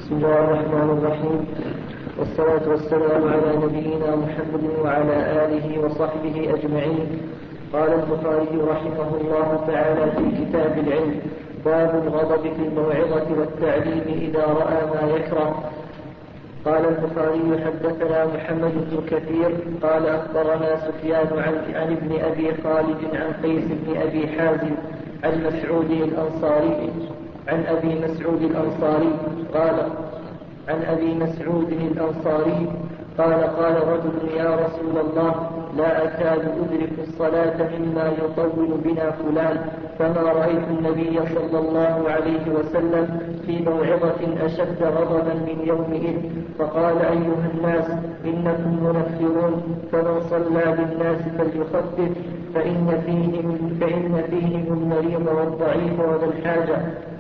بسم الله الرحمن الرحيم، والصلاة والسلام على نبينا محمد وعلى آله وصحبه أجمعين. قال البخاري رحمه الله تعالى في كتاب العلم: باب الغضب في الموعظة والتعليم إذا رأى ما يكره. قال البخاري: حدثنا محمد بن كثير قال أخبرنا سفيان عن ابن أبي خالد عن قيس بن أبي حازم عن مسعود الأنصاري عن أبي مسعود الأنصاري قال قال رجل: يا رسول الله، لا أكاد أدرك الصلاة مما يطول بنا فلان، فما رأيت النبي صلى الله عليه وسلم في موعظة أشد غضبا من يومئذ. فقال: أيها الناس، إنكم منفرون، فمن صلى بالناس فليخفف، فإن فيهم المريض والضعيف وذا الحاجة.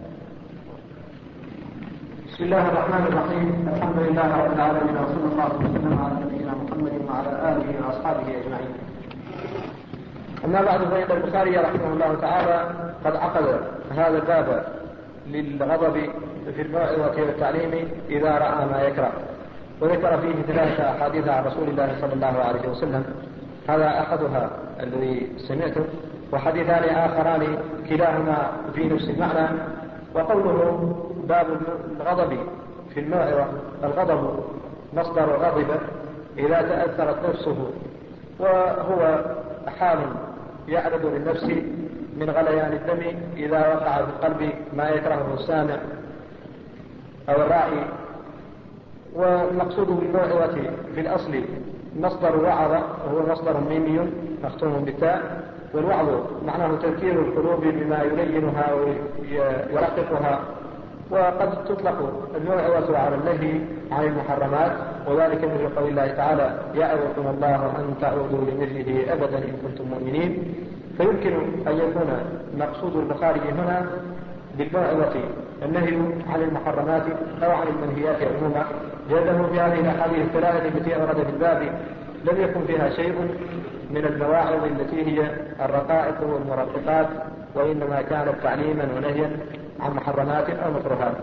بسم الله الرحمن الرحيم. الحمد لله رب العالمين، وصلى الله وسلم على نبينا محمد وعلى آله وأصحابه أجمعين. أما بعد، فإن البخاري رحمه الله تعالى قد عقد هذا الباب للغضب في الموعظة والتعليم إذا رأى ما يكره، وذكر فيه 3 أحاديث عن رسول الله صلى الله عليه وسلم. هذا أحدها الذي سمعته، وحديثان آخران كلاهما في نفس المعنى. وقوله باب الغضب في الموعظة: الغضب مصدر غضب إذا تأثرت نفسه، وهو حال يعرض للنفس من غليان الدم إذا وقع في القلب ما يكرهه السامع أو الراعي. والمقصود بالموعظة في الأصل مصدر وعظ، وهو مصدر ميمي مختوم بالتاء، والوعظ معناه تذكير القلوب بما يلينها ويرققها. وقد تطلق الموعظة على النهي عن المحرمات، وذلك مثل قول الله تعالى: يعظكم الله أن تعودوا لمثله أبدا إن كنتم مؤمنين. فيمكن أن يكون مقصود البخاري هنا بالموعظة النهي عن المحرمات أو عن المنهيات عموما، لأنه في هذه الأحاديث 3 التي أورد في الباب لم يكن فيها شيء من المواعظ التي هي الرقائق والمرققات، وإنما كانت تعليما ونهيا عن محرمات أو مكروهات.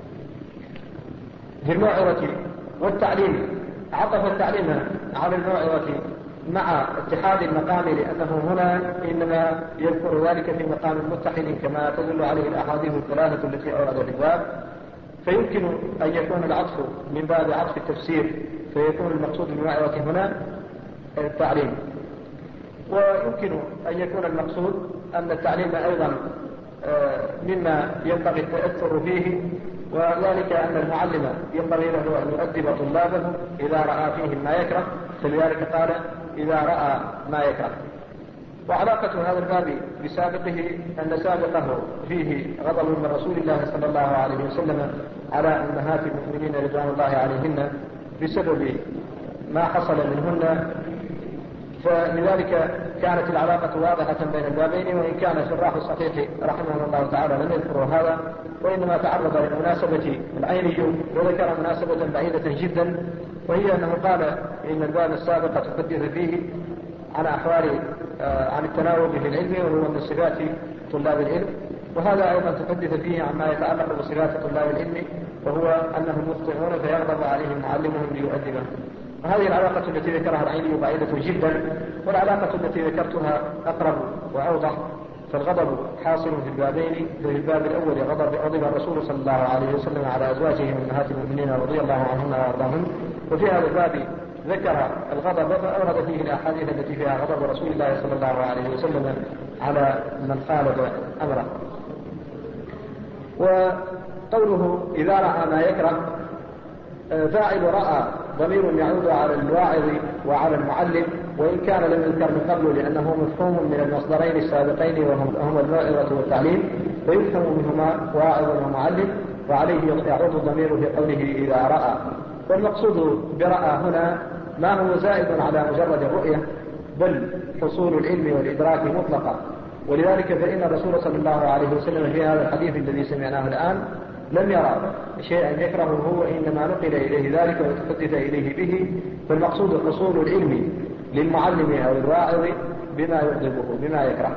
في الموعظة والتعليم عطف التعليم على الموعظة مع اتحاد المقام، لأنه هنا إنما يذكر ذلك في مقام متحد كما تدل عليه الأحاديث 3 التي أورد في الباب. فيمكن أن يكون العطف من باب عطف التفسير، فيكون المقصود بالموعظة هنا التعليم. ويمكن أن يكون المقصود أن التعليم أيضا مما ينبغي التأثر فيه، وذلك أن المعلم ينبغي له أن يؤدب طلابه إذا رأى فيهم ما يكره، فلذلك قال: إذا رأى ما يكره. وعلاقة هذا الباب بسابقه أن سابقه فيه غضب من رسول الله صلى الله عليه وسلم على أمهات المؤمنين رضوان الله عليهن بسبب ما حصل منهن، فلذلك كانت العلاقة واضحة بين البابين. وإن كان شراح الصحيح رحمه الله تعالى لم يذكروا هذا، وإنما تعرض للمناسبة العيني وذكر مناسبة بعيدة جدا، وهي أنه قال إن الباب السابق تحدث فيه عن أحوال عن التناوب في العلم، وهو من صفات طلاب العلم، وهذا أيضا تحدث فيه عما يتعلق بصفات طلاب العلم، وهو أنهم مخطئون فيغضب عليهم معلمهم ليؤدبهم. وهذه العلاقة التي ذكرها العيني بعيدة جدا، والعلاقة التي ذكرتها أقرب وأوضح. فالغضب حاصل في البابين. في الباب الأول غضب الرسول صلى الله عليه وسلم على أزواجه من أمهات المؤمنين رضي الله عنهن وأرضاهن، وفي هذا الباب ذكر الغضب فأورد فيه الأحاديث التي فيها غضب رسول الله صلى الله عليه وسلم على من خالف أمره. وقوله إذا رأى ما يكره، فاعل رأى ضمير يعود على الواعظ وعلى المعلم، وإن كان لم يذكر من قبل لأنه مفهوم من المصدرين السابقين وهما الموعظة والتعليم، فيفهم منهما واعظ ومعلم، وعليه يعود الضمير في قوله إذا رأى. والمقصود برأى هنا ما هو زائد على مجرد الرؤية، بل حصول العلم والإدراك مطلقا. ولذلك فإن الرسول صلى الله عليه وسلم في هذا الحديث الذي سمعناه الآن لم يرى شيئا يكرهه، وإنما نقل إليه ذلك وتحدث إليه به. فالمقصود حصول العلم للمعلم أو الواعظ بما يغضبه،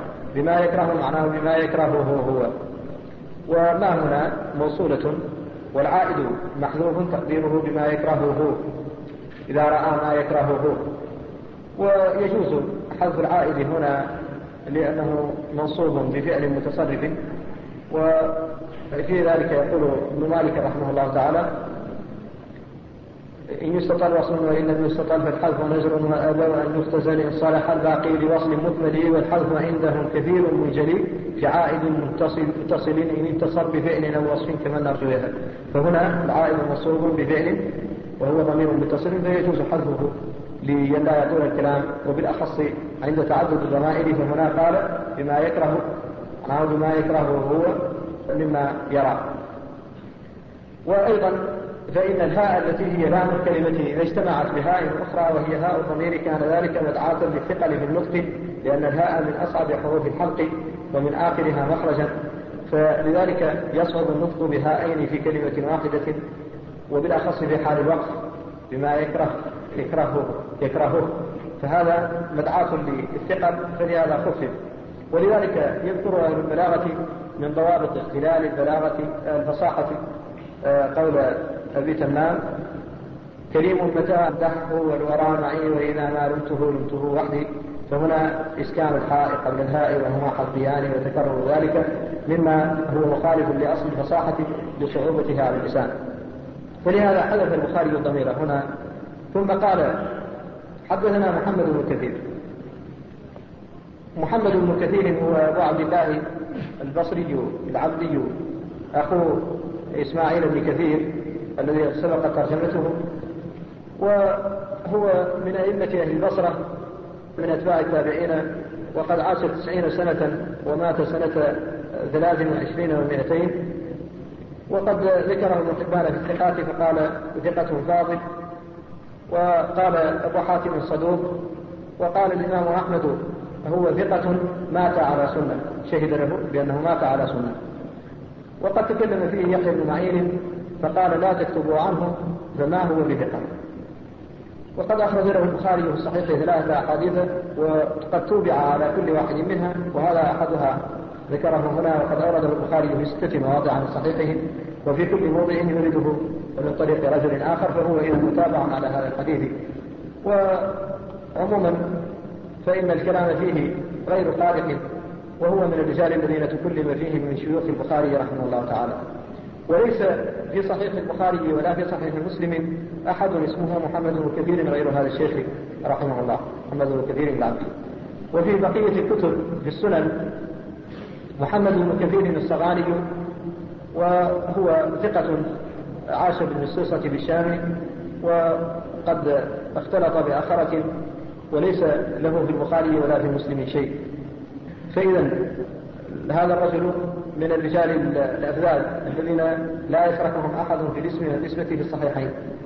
بما يكره معناه بما يكرهه هو. وما هنا موصولة والعائد محذوف تقديره بما يكرهه إذا رأى ما يكرهه. ويجوز حذف العائد هنا لأنه منصوب بفعل متصرف، وفي ذلك يقول ابن مالك رحمه الله تعالى: إن يستطل وصل وإن لم يستطل فالحذف نزر وأبوا أن يختزل إن صالح الباقي لوصل مكمل، والحذف عندهم كثير منجلي في عائد متصل إن اتصل بفعل أو وصف كما نرجوها. فهنا العائد منصوب بفعل وهو ضمير متصل فيجوز حذفه لئلا يطول الكلام، وبالأخص عند تعدد الضمائر فهنا قال بما يكره أو بما يكرهه هو مما يرى. وأيضا فإن الهاء التي هي لام الكلمة إذا اجتمعت بهاء أخرى وهي هاء الضمير كان ذلك مدعاة للثقل في النطق، لأن الهاء من أصعب حروف الحلق ومن آخرها مخرجا، فلذلك يصعب النطق بهاءين في كلمة واحدة، وبالأخص في حال الوقف بما يكرهه فهذا مدعاة للثقل، فلهذا خفف. ولذلك يذكر أهل البلاغة من ضوابط اختلال البلاغة الفصاحة قول أبي تمام: كريم متى أمدحه والورى معي وإذا ما لمته وحدي. فهنا إسكان الحاء قبل الهاء وهما حرفيان وتكرر ذلك مما هو مخالف لأصل الفصاحة لصعوبتها على اللسان، فلهذا حذف البخاري الضمير هنا. ثم قال: حدثنا محمد بن كثير. محمد بن كثير هو أبو عبد الله البصري العبدي أخو إسماعيل بن كثير الذي سبق ترجمته، وهو من أئمة أهل البصرة من أتباع التابعين، وقد عاش 90 سنة ومات سنة 23 و200. وقد ذكره ابن حبان في الثقات فقال: ثقة فاضل. وقال أبو حاتم صدوق. وقال الإمام أحمد: هو ثقة مات على سنة، شهد له بأنه مات على سنة. وقد تكلم فيه يحيى بن معين فقال: لا تكتبوا عنه فما هو بثقة. وقد أخرج له البخاري في الصحيح 3 أحاديث، وقد توبع على كل واحد منها، وهذا أحدها ذكره هنا، وقد أورده البخاري في 6 مواضع من صحيحه، وفي كل موضع يريده من طريق رجل آخر، فهو إذا متابع على هذا الحديث. وعموما فإن الكلام فيه غير قادح، وهو من الرجال الذين تكلم فيه من شيوخ البخاري رحمه الله تعالى. وليس في صحيح البخاري ولا في صحيح مسلم أحد اسمه محمد بن كثير غير هذا الشيخ رحمه الله، محمد بن كثير العبدي. وفي بقية الكتب في السنن محمد بن كثير الصغاني، وهو ثقة عاش بالمصيصة بالشام، وقد اختلط بآخرة، وليس له في البخاري ولا في مسلم شيء. فإذا هذا الرجل من الرجال الأفذاذ الذين لا يشركهم أحد في الاسم والنسبة في الصحيحين.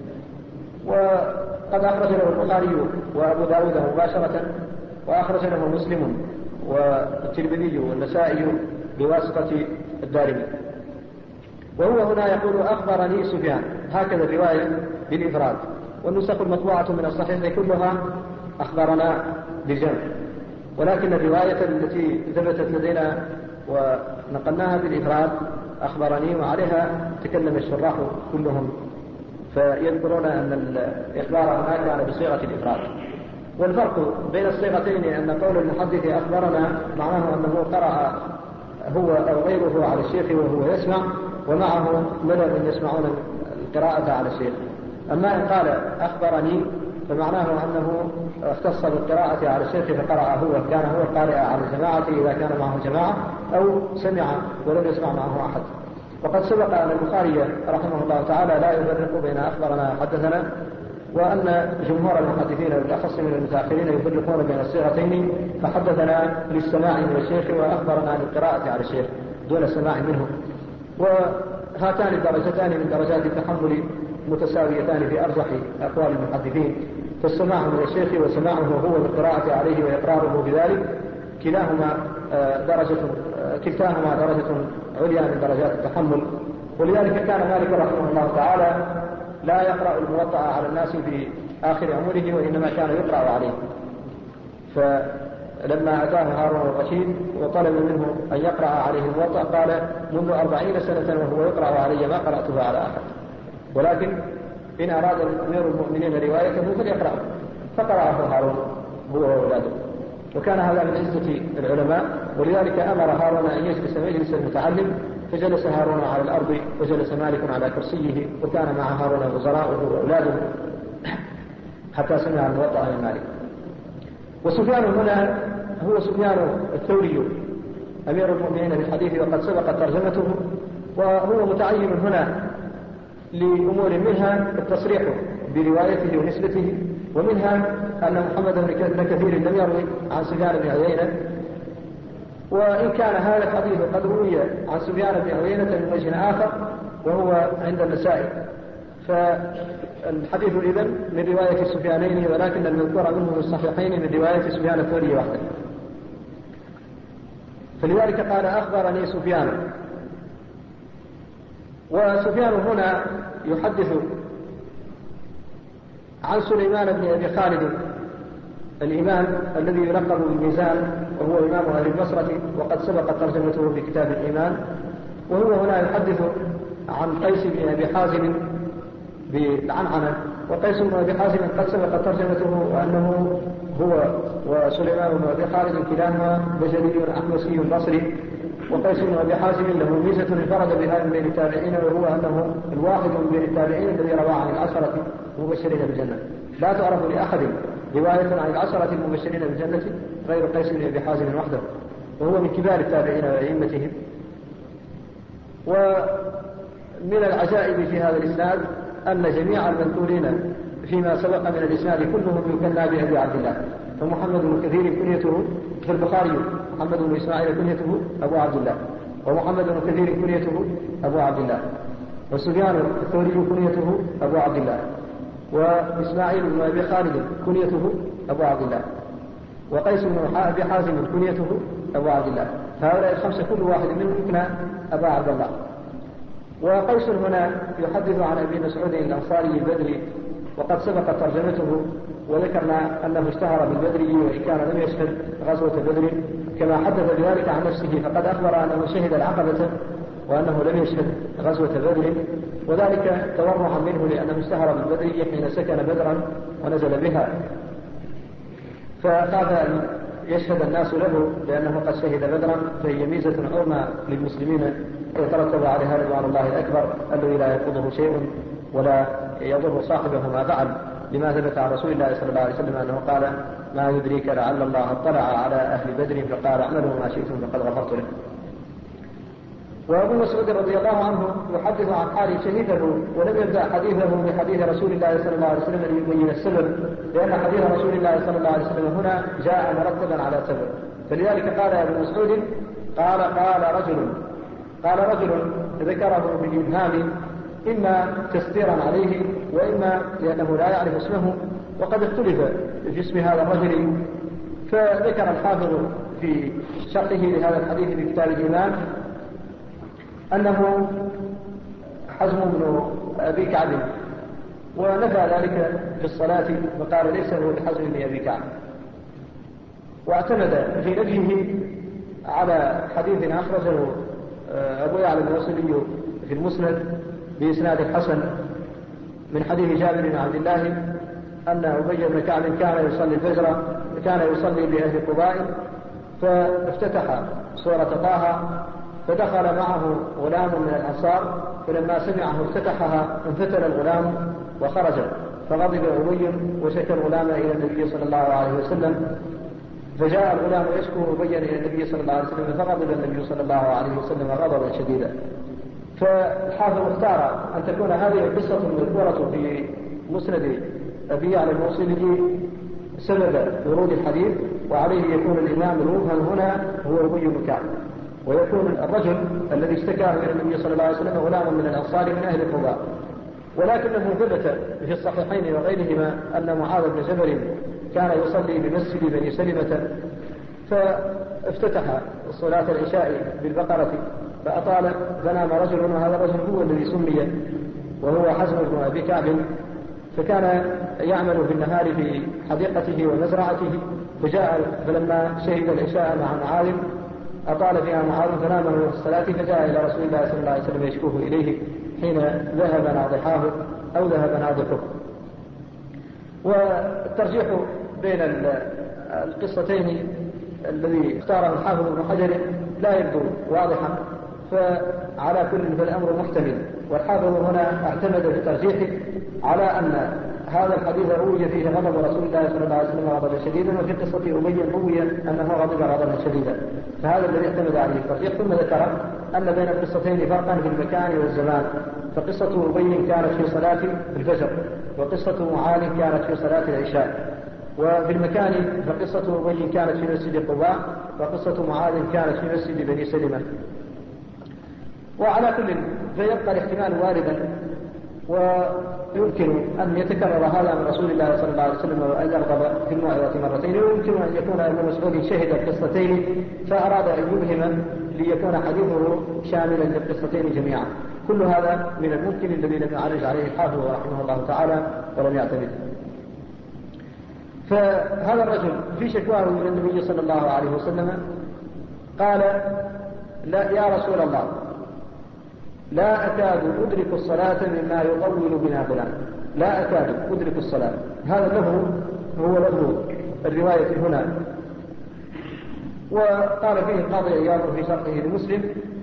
وقد أخرج له البخاري وأبو داود مباشرة، وأخرج له مسلم والترمذي والنسائي بواسطة الدارمي. وهو هنا يقول: أخبرني سفيان، هكذا الرواية بالإفراد، والنسخ المطبوعة من الصحيح كلها أخبرنا بالجمع، ولكن الرواية التي ثبتت لدينا ونقلناها بالإفراد أخبرني، وعليها تكلم الشراح كلهم، فيذكرون أن الإخبار هناك كان بصيغة الإفراد. والفرق بين الصيغتين أن قول المحدث أخبرنا معناه أنه قرأ هو أو غيره على الشيخ وهو يسمع، ومعه ملأ يسمعون القراءة على الشيخ. أما إن قال أخبرني فمعناه أنه اختص بالقراءة على الشيخ فقرأ هو، كان هو القارئ على الجماعة إذا كان معه جماعة، أو سمع ولم يسمع معه أحد. وقد سبق أن البخاري رحمه الله تعالى لا يفرق بين أخبرنا وحدثنا، وأن جمهور المحدثين بالأخص من المتأخرين يفرقون بين الصيغتين، فحدثنا للسماع من الشيخ وأخبرنا للقراءة على الشيخ دون السماع منه. وهاتان الدرجتان من درجات التحمل متساويتان في أرجح أقوال المحدثين، فالسماع من الشيخ وسماعه هو بالقراءة عليه وإقراره بذلك كلتاهما درجة عليا من درجات التحمل. ولذلك كان مالك رحمه الله تعالى لا يقرأ الموطأ على الناس في آخر عمره، وإنما كان يقرأ عليه. لما أتاه هارون الرشيد وطلب منه أن يقرأ عليه الموطأ قال: منذ 40 سنة وهو يقرأ علي ما قرأته على أحد، ولكن إن أراد أمير المؤمنين روايته فليقرأه، فقرأه هارون هو وأولاده. وكان هذا من عزة العلماء، ولذلك أمر هارون أن يجلس مجلس المتعلم، فجلس هارون على الأرض وجلس مالك على كرسيه، وكان مع هارون وزراؤه وأولاده حتى سمع الموطأ من مالك. وسفيان هنا هو سفيان الثوري أمير المؤمنين في الحديث، وقد سبقت ترجمته، وهو متعين هنا لأمور منها التصريح بروايته ونسبته، ومنها أن محمد بن كثير لم يروي عن سفيان بن عيينة، وإن كان هذا الحديث قد روي عن سفيان بن عيينة من وجه آخر وهو عند النسائي، فالحديث إذن من رواية سفيانين، ولكن المذكور منه في الصحيحين من رواية سفيان الثوري وحده. فلذلك قال: أخبرني سفيان. وسفيان هنا يحدث عن سليمان بن أبي خالد الإمام الذي يلقب بالميزان، وهو إمام أهل البصرة، وقد سبق ترجمته في كتاب الإيمان. وهو هنا يحدث عن قيس بن أبي حازم بالعنعنة، وقيس بن أبي حازم قد سبق ترجمته، وأنه هو وسليمان بن أبي خالد كلاهما بجلي أحمسي بصري. وقيس بن أبي حازم له ميزة انفرد بها من بين التابعين، وهو أنه الواحد من بين التابعين الذي روى عن العشرة المبشرين بالجنة. لا تعرف لأحد رواية عن العشرة المبشرين بالجنة غير قيس بن أبي حازم وحده، وهو من كبار التابعين وأئمتهم. ومن العجائب في هذا الإسناد أن جميع المذكورين فيما سبق من الإسناد كلهم يكنى بأبي عبد الله. فمحمد بن كثير كنيته في البخاري محمد بن إسماعيل كنيته أبو عبد الله، ومحمد بن كثير كنيته أبو عبد الله، وسفيان الثوري كنيته أبو عبد الله، وإسماعيل بن أبي خالد كنيته أبو عبد الله، وقيس بن أبي حازم كنيته أبو عبد الله. فهؤلاء الخمسة كل واحد منهم يكنى أبا عبد الله. وقيس هنا يحدث عن أبي مسعود الأنصاري البدري، وقد سبق ترجمته، وذكرنا أنه اشتهر بالبدري وإن كان لم يشهد غزوة بدر، كما حدث بذلك عن نفسه، فقد أخبر أنه شهد العقبة وأنه لم يشهد غزوة بدر، وذلك تورعا منه لأنه اشتهر بالبدر حين سكن بدرا ونزل بها، فخاف أن يشهد الناس له لأنه قد شهد بدرا، فهي ميزة عظمى للمسلمين يترتب عليها رضوان الله الأكبر الذي لا ينقضه شيء ولا يضر صاحبه ما فعل، لما ثبت عن رسول الله صلى الله عليه وسلم أنه قال: ما يدريك لعل الله اطلع على أهل بدر فقال: اعملوا ما شئتم فقد غفرت له. وأبو مسعود رضي الله عنه يحدث عن حال شهيده، ولم يبدأ حديثه بحديث رسول الله صلى الله عليه وسلم ليبين السبب، لأن حديث رسول الله صلى الله عليه وسلم هنا جاء مرتبا على سبب. فلذلك قال أبو مسعود: قال رجل ذكره بالإبهام، إما تستيرا عليه وإما لأنه لا يعرف اسمه، وقد اختلف في اسم هذا الرجل. فذكر الحافظ في شرحه لهذا الحديث في كتاب الإيمان أنه حزم بن أبي كعب، ونفى ذلك في الصلاة وقال: ليس هو بحزم بن أبي كعب. واعتمد في نفيه على حديث أخرجه أبو يعلى الموصلي في المسند بإسناد الحسن من حديث جابر بن عبد الله أن أبي بن كعب كان يصلي الفجر، كان يصلي بأهل قباء، فافتتح سورة طه، فدخل معه غلام من الأنصار، فلما سمعه افتتحها انفتل الغلام وخرج، فغضب أبي وشكى الغلام إلى النبي صلى الله عليه وسلم، فجاء الغلام يشكو أبيا إلى النبي صلى الله عليه وسلم، فغضب النبي صلى الله عليه وسلم غضبا شديدا. فالحافظ اختار أن تكون هذه القصة المذكورة في مسند أبي يعلى الموصلي سبب ورود الحديث، وعليه يكون الإمام المبهم هنا هو أبي بن كعب، ويكون الرجل الذي اشتكاه إلى النبي صلى الله عليه وسلم غلام من الأنصار من أهل قباء. ولكنه ثبت في الصحيحين وغيرهما أن معاذ بن جبل كان يصلي بمسجد بني سلمة، فافتتح صلاة العشاء بالبقرة فأطال، فنام رجل، وهذا الرجل هو الذي سمي وهو حزم بن أبي كعب، فكان يعمل في النهار في حديقته ومزرعته، فلما شهد العشاء مع معاذ أطال فيها معاذ فنام في الصلاة، فجاء إلى رسول الله صلى الله عليه وسلم يشكوه إليه حين ذهب ناضحاه أو ذهب ناضحه. والترجيح بين القصتين الذي اختاره الحافظ ابن حجر لا يبدو واضحا، فعلى كل فالأمر محتمل. والحافظ هنا اعتمد في ترجيحه على أن هذا الحديث روي فيه غضب رسول الله صلى الله عليه وسلم غضبا شديدا، وفي قصة أبي روي أنه غضب غضبا شديدا، فهذا الذي اعتمد عليه الترجيح. ثم ذكر أن بين القصتين فرقا في المكان والزمان، فقصة أبي كانت في صلاة الفجر، وقصة معاذ كانت في صلاة العشاء. وفي المكان فقصة أبي كانت في مسجد قباء، وقصة معاذ كانت في مسجد بني سلمة. وعلى كل فيبقى الاحتمال واردا، ويمكن أن يتكرر هذا من رسول الله صلى الله عليه وسلم وأن يغضب في الموعظة مرتين، ويمكن أن يكون ابن مسعود شهد القصتين فأراد أن يبهم ليكون حديثه شاملا للقصتين جميعا. كل هذا من الممكن الذي لم يعرج عليه الحافظ رحمه الله تعالى ولم يعتمد. فهذا الرجل في شكواه إلى النبي صلى الله عليه وسلم قال: لا يا رسول الله، لا أكاد أدرك الصلاة مما يطول بنا فلان. لا أكاد أدرك الصلاة، هذا له هو لفظ الرواية هنا. وقال فيه القاضي عياض في شرحه لمسلم: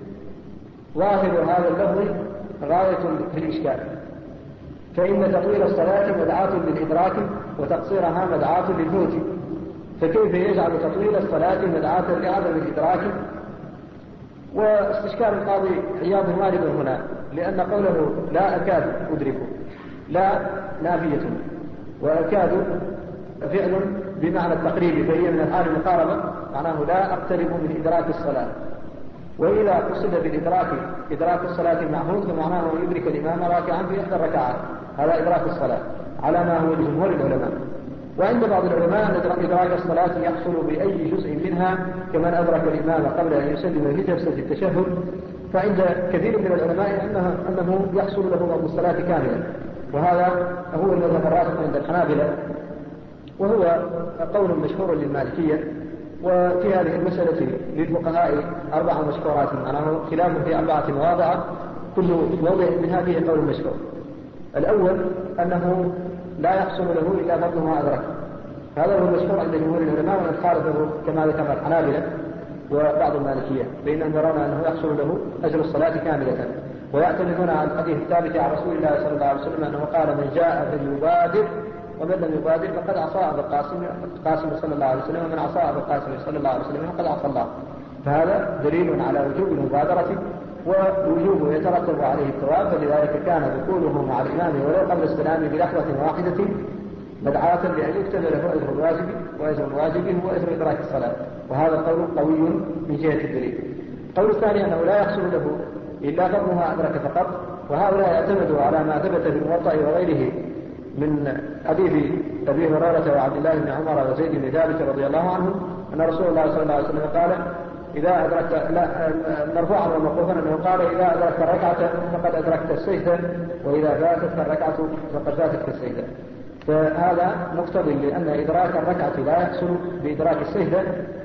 ظاهر هذا اللفظ غاية في الإشكال، فإن تطويل الصلاة مدعاة للإدراك وتقصيرها مدعاة للفوت، فكيف يجعل تطويل الصلاة مدعاة لعدم الإدراك؟ واستشكال القاضي عياض وارد هنا، لأن قوله لا أكاد أدركه، لا نافية، وأكاد فعل بمعنى التقريب، فهي من أفعال المقاربة، معناه لا أقترب من إدراك الصلاة. وإذا قصد بالإدراك إدراك الصلاة المعهود فمعناه أن يدرك الإمام راكعا في إحدى الركعات، هذا إدراك الصلاة على ما هو لجمهور العلماء. وعند بعض العلماء أن إدراك الصلاة يحصل بأي جزء منها، كمن أدرك الإمام قبل أن يسلم في جلسة التشهد. فعند كثير من العلماء أنه يحصل له ضبط الصلاة كاملة، وهذا هو المذهب الراسخ عند الحنابلة، وهو قول مشهور للمالكية. وفي هذه المسألة للفقهاء 4 مشهورات، معناه خلاف في 4 مواضع، كل موضع من هذه قول مشهور. الأول أنه لا يحصل له إلا فضل ما أدرك، هذا هو المشهور عند جمهور العلماء، ومن خالفه كما ذكر الحنابلة وبعض المالكية بينهم يرون أنه يحصل له أجر الصلاة كاملة، ويعتمدون على الحديث الثابت عن رسول الله صلى الله عليه وسلم أنه قال: من جاء فليبادر ومن لم يبادر فقد عصى أبا القاسم صلى الله عليه وسلم، ومن عصى أبا القاسم صلى الله عليه وسلم فقد عصى الله. فهذا دليل على وجوب المبادرة، ووجوبه يترتب عليه الثواب، فلذلك كان دخوله مع الإمام ولو قبل السلام بلحظة واحدة مدعاة لأن يكتب له أجر الواجب وأجر الواجب وأجر إدراك الصلاة. وهذا القول قوي من جهة الدليل. القول الثاني أنه لا يحصل له إلا فضل ما أدرك فقط، وهؤلاء يعتمدوا على ما ثبت في الموطأ وغيره من حديث أبي هريرة وعبد الله بن عمر وزيد بن ثابت رضي الله عنهم أن رسول الله صلى الله عليه وسلم قال: إذا أدركت، مرفوعا وموقوفا أنه قال: إذا أدركت الركعة فقد أدركت السجدة، وإذا فاتتك الركعة فقد فاتتك السجدة. فهذا مقتضي لأن إدراك الركعة لا يحصل بإدراك السجدة،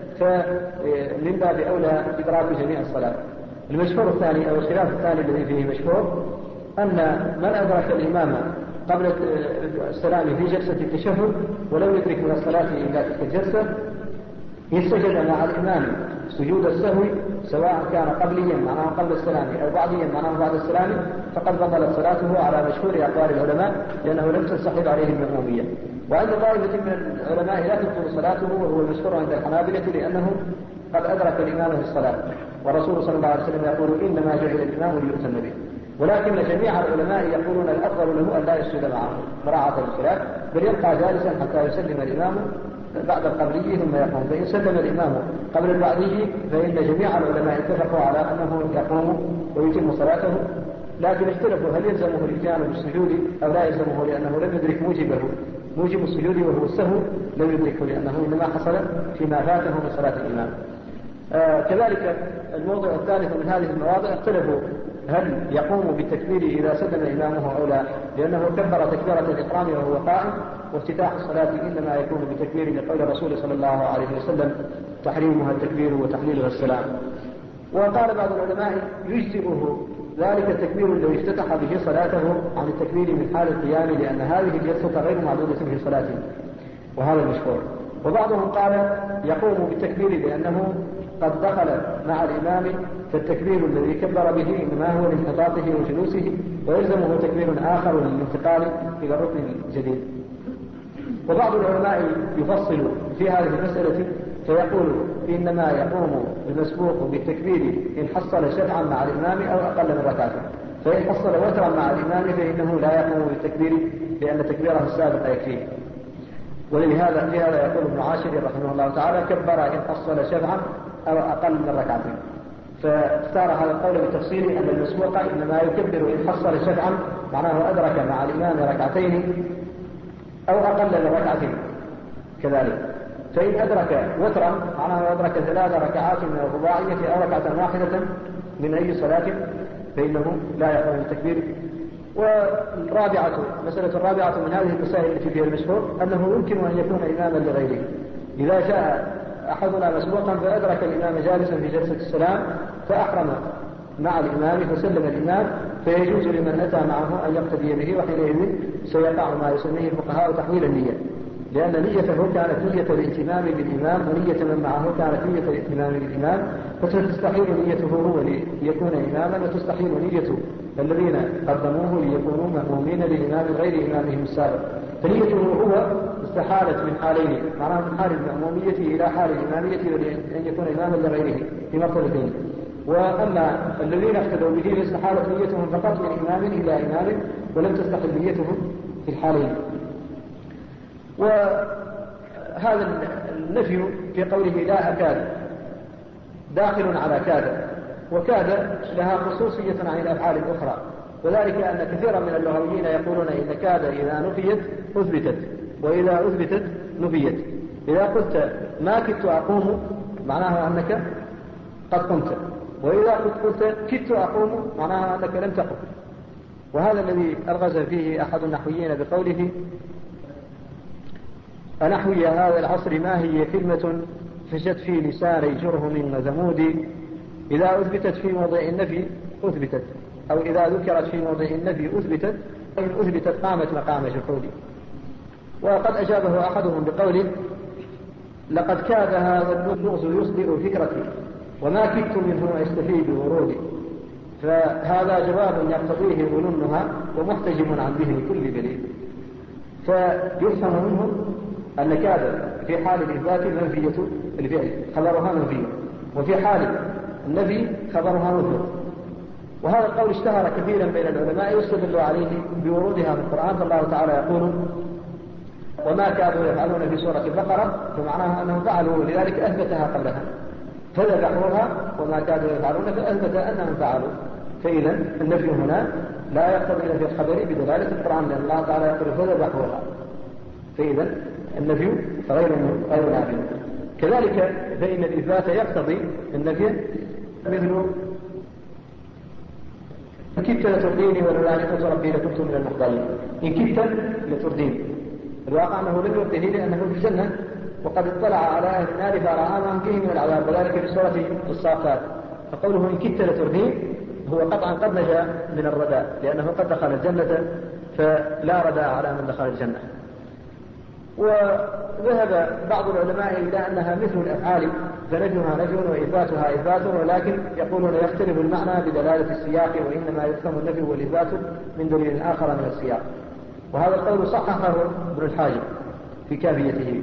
فمن باب أولى إدراك جميع الصلاة. المشهور الثاني أو الخلاف الثاني الذي فيه مشهور أن من أدرك الإمام قبل السلام في جلسة التشهد ولم يدرك من الصلاة إلا تلك الجلسة يسجد مع الإمام سجود السهو، سواء كان قبليا معناه قبل السلام أو بعديا معناه بعد السلام، فقد بطلت صلاته على مشهور أقوال العلماء، لأنه لم تنسحب عليه المأمومية. وعند طائفة من العلماء لا تبطل صلاته، وهو المشهور عند الحنابلة، لأنه قد أدرك الإمام في الصلاة، والرسول صلى الله عليه وسلم يقول: إنما جعل الإمام ليؤتم به. ولكن جميع العلماء يقولون الأفضل له أن لا يسجد معه مراعاة للخلاف، بل يبقى جالسا حتى يسلم الإمام بعد القبلي ثم يقوم. فإن سلم الإمام قبل البعدي فإن جميع العلماء اتفقوا على أنه يقوم ويتم صلاته، لكن اختلفوا هل يلزمه الإتيان بالسجود أو لا يلزمه، لأنه لم يدرك موجب السجود وهو السهو، لم يدركه لأنه إنما حصل فيما فاته من صلاة الإمام. كذلك الموضع الثالث من هذه المواضع اختلفوا هل يقوم بالتكبير إذا سلم إمامه أو لا، لأنه كبر تكبيرة الإحرام وهو قائم، وافتتاح الصلاة إنما يكون بتكبير لقول الرسول صلى الله عليه وسلم تحريمها التكبير وتحليلها السلام. وقال بعض العلماء يجزئه ذلك التكبير الذي افتتح به صلاته عن التكبير من حال القيام، لأن هذه الجلسة غير معدودة في صلاته، وهذا المشهور. وبعضهم قال يقوم بالتكبير لأنه قد دخل مع الإمام، فالتكبير الذي كبر به إنما هو لانحطاطه وجلوسه، ويلزمه تكبير آخر للانتقال إلى الركن الجديد. وبعض العلماء يفصل في هذه المسألة فيقول إنما يقوم المسبوق بالتكبير إن حصل شفعا مع الإمام أو أقل من ركعته، فإن حصل وترا مع الإمام فإنه لا يقوم بالتكبير لأن تكبيره السابق يكفيه. ولهذا يقول ابن عاشر رحمه الله تعالى كبر إن حصل شفعا أو أقل من ركعتين، فاختار هذا القول بالتفصيل أن المسبوق إنما يكبر إن حصل شفعا، معناه أدرك مع الإمام ركعتين أو أقل من ركعتين كذلك. فإن أدرك وترا معناه أدرك 3 ركعات من الرباعية أو ركعة واحدة من أي صلاة فإنه لا يقوم بالتكبير. المسألة الرابعة من هذه المسائل التي فيها المشهور أنه يمكن أن يكون إماما لغيره. إذا جاء أحدنا مسبوقا فأدرك الإمام جالسا في جلسة السلام فأحرم مع الإمام فسلم الإمام، فيجوز لمن أتى معه أن يقتدي به، وحينئذ سيقع ما يسميه الفقهاء تحويل النية، لأن نيته كانت نية الائتمام بالإمام ونية من معه كانت نية الائتمام بالإمام، فتستحيل نيته هو ليكون إماما، وتستحيل نية الذين قدموه ليكونوا مأمومين لإمام غير إمامهم السابق. فنيته هو استحالت من حالين، معناه من حال المأمومية إلى حال الإمامية أن يكون إماما لغيره في مرتبتين. وأما الذين اقتدوا به استحالت نيتهم فقط من إمام إلى إمام، ولم تستحل نيتهم في الحالين. وهذا النفي في قوله لا أكاد داخل على كاد، وكاد لها خصوصية عن الأفعال الأخرى، وذلك أن كثيرا من اللغويين يقولون إن كاد إذا نفيت أثبتت، وإذا أثبتت نفيت. إذا قلت ما كدت أقوم معناها أنك قد قمت، وإذا قلت كدت أقوم معناها أنك لم تقم. وهذا الذي أرغز فيه أحد النحويين بقوله أنحوي هذا العصر ما هي كلمة فشت في لساني جرهم وثمود، إذا أثبتت في موضع النفي أثبتت، أو إذا ذكرت في موضع النفي أثبتت، إن أثبتت قامت مقام جحود. وقد أجابه أحدهم بقوله لقد كاد هذا اللغز يصدئ فكرتي وما كدت منه أستفيد ورودي، فهذا جواب يقتضيه ظنونها ومحتجم عن ذهن كل دليل. فيفهم منه أن كاد في حال الإثبات منفية الفعل خبرها منفي، وفي حال النفي خبرها مثبت. وهذا القول اشتهر كثيرا بين العلماء يستدل عليه بورودها في القرآن، فالله تعالى يقول وما كادوا يفعلون في سورة البقرة، فمعناها أنهم فعلوا ولذلك أثبتها قبلها، فذبحوها وما كادوا يفعلون فأثبت أنهم فعلوا. فإذا النفي هنا لا يقتضي في الخبر بدلالة القرآن، لأن الله تعالى يقول فذبحوها، فإذا النفي غير نافي. كذلك فإن الإثبات يقتضي النفي، مثل إن كدت لترديني ولولا نعمة ربي لكنت من المحضرين. إن كدت لترديني، الواقع أنه لم يرده لأنه في الجنة، وقد اطلع على أهل النار فرأى ما فيه من العذاب، وذلك في سورة الصافات. فقوله إن كدت لترديني هو قطعا قد نجا من الرداء، لأنه قد دخل الجنة فلا رداء على من دخل الجنة. وذهب بعض العلماء إلى أنها مثل الأفعال، فنفيها نفي وإثباتها إثبات، ولكن يقولون يختلف المعنى بدلالة السياق، وإنما يفهم النفي والإثبات من دليل آخر من السياق. وهذا القول صححه ابن الحاجب في كافيته.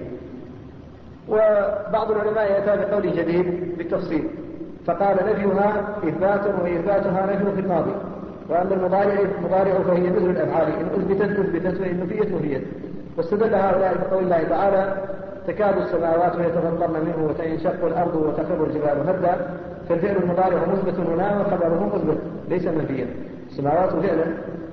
وبعض العلماء يأتى بقول جديد بالتفصيل، فقال نفيها إثبات وإثباتها نفي في الماضي، وأما المضارع فهي مثل الأفعال، إن أثبتت وإن نفيت نفيت. واستدل هؤلاء بقول الله تعالى تكاد السماوات يتفطرن منه وتنشق الأرض وتخر الجبال هدا، فالفعل المضارع مثبت هنا وخبره مثبت ليس منفيا. السماوات فعلا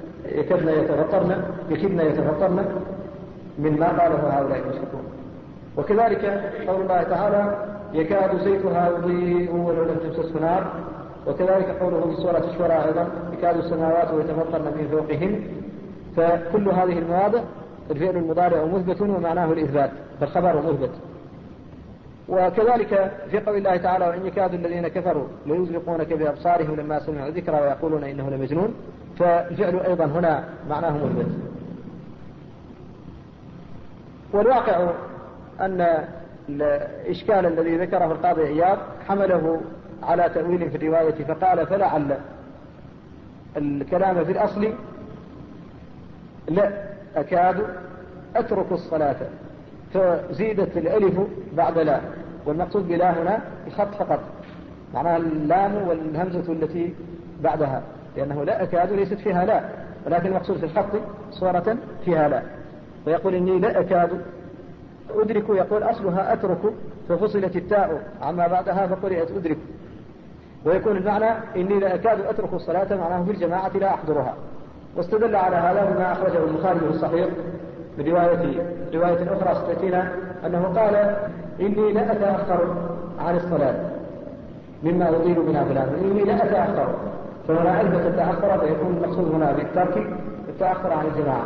يكدن يتفطرن مما قاله هؤلاء المشركون. وكذلك قول الله تعالى يكاد زيتها يضيء ولو لم تمسسه نار، وكذلك قوله في سورة الشورى أيضا يكاد السماوات يتفطرن من فوقهن. فكل هذه المواضع الفعل المضارع مثبت ومعناه الإثبات فالخبر مثبت. وكذلك في قول الله تعالى وإن يكاد الذين كفروا ليزلقونك بأبصارهم لما سمعوا ذكرى ويقولون إنه لمجنون، فالفعل أيضا هنا معناه مثبت. والواقع أن الإشكال الذي ذكره القاضي عياض حمله على تأويل في الرواية، فقال فلعل الكلام في الأصل لا أكاد أترك الصلاة، فزيدت الألف بعد لا، والمقصود بلا هنا الخط فقط، معناها اللام والهمزة التي بعدها، لأنه لا أكاد ليست فيها لا، ولكن المقصود في الخط صورة فيها لا، ويقول إني لا أكاد أدرك، يقول أصلها أترك ففصلت التاء عما بعدها فقرئت أدرك، ويكون المعنى إني لا أكاد أترك الصلاة معناه في الجماعة لا أحضرها. واستدل على هذا بما أخرجه البخاري في الصحيح من رواية أخرى ستأتينا أنه قال إني لا أتأخر عن الصلاة مما يطيل بنا فلان، إني لا أتأخر، فهنا أثبت التأخر، فيكون المقصود هنا بالترك التأخر عن الجماعة.